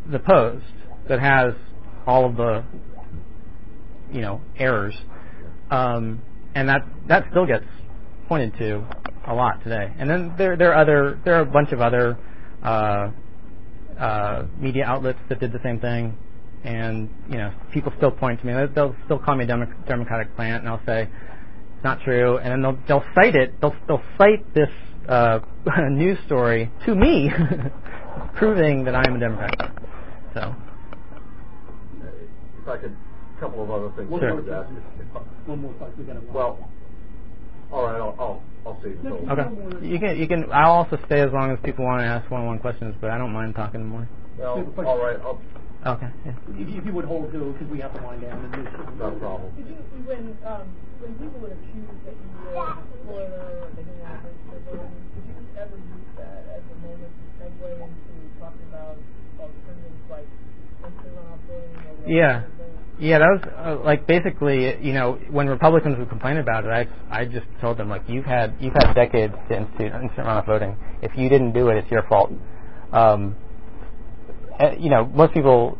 the Post that has all of the, you know, errors, um, and that that still gets pointed to a lot today. And then there there are other there are a bunch of other uh, uh, media outlets that did the same thing, and you know, people still point to me. They'll still call me a Demo- Democratic plant, and I'll say it's not true, and then they'll they'll cite it. They'll they'll cite this uh, news story to me, proving that I am a Democrat. So, if I could, a couple of other things. One Sure. more question. One more question. We got to. Well, all right, I'll I'll, I'll save it. till- okay, you can you can. I'll also stay as long as people want to ask one-on-one questions, but I don't mind talking more. Well, all right, I'll, Okay. Yeah. If you, if you would hold to, because we have to wind down and do something. no problem. Did you, when um, when people would accuse that you were an exploiter or that you want to raise their voting, did you ever use that as a moment to segue into talking about alternatives like instant runoff voting or the Yeah. alternative voting? Yeah, that was uh, like basically, you know, when Republicans would complain about it, I I just told them, like, you've had you've had decades to institute instant runoff voting. If you didn't do it, it's your fault. Um, uh, you know, most people,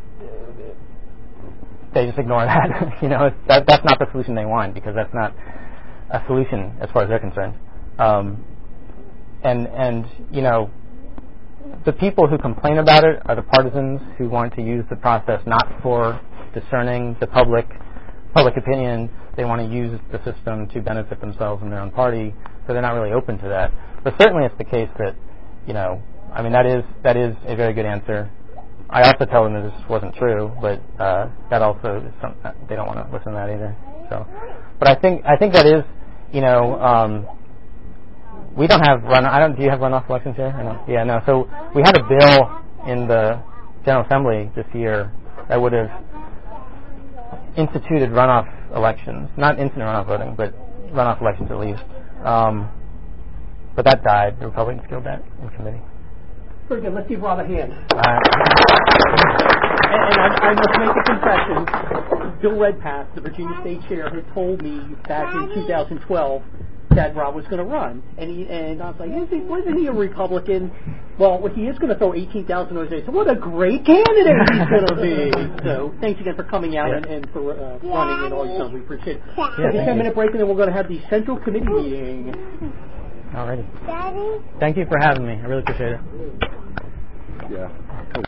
they just ignore that. you know, it's, that that's not the solution they want, because that's not a solution as far as they're concerned. Um, and and you know, the people who complain about it are the partisans who want to use the process not for discerning the public public opinion. They want to use the system to benefit themselves and their own party, so they're not really open to that. But certainly it's the case that, you know, I mean, that is that is a very good answer. I also tell them that this wasn't true, but uh, that also is some, they don't want to listen to that either. So, but I think I think that is, you know, um, we don't have run. I don't. Do you have runoff elections here? Or no? Yeah, no. So we had a bill in the General Assembly this year that would have instituted runoff elections, not instant runoff voting, but runoff elections at least. Um, but that died. The Republicans killed that in committee. Very good. Let's give Rob a hand. Uh, And, and I, I must make a confession. Bill Redpath, the Virginia State Chair, had told me back in two thousand twelve that Rob was going to run, and he and I was like, isn't, wasn't he a Republican? Well, he is going to throw eighteen thousand dollars. So what a great candidate he's going to be. So thanks again for coming out Yeah. and, and for uh, running and all you've done. We appreciate it. Yeah, Take a thank ten minute you. break, and then we're going to have the Central Committee meeting. Alrighty. Daddy? Thank you for having me. I really appreciate it. Yeah.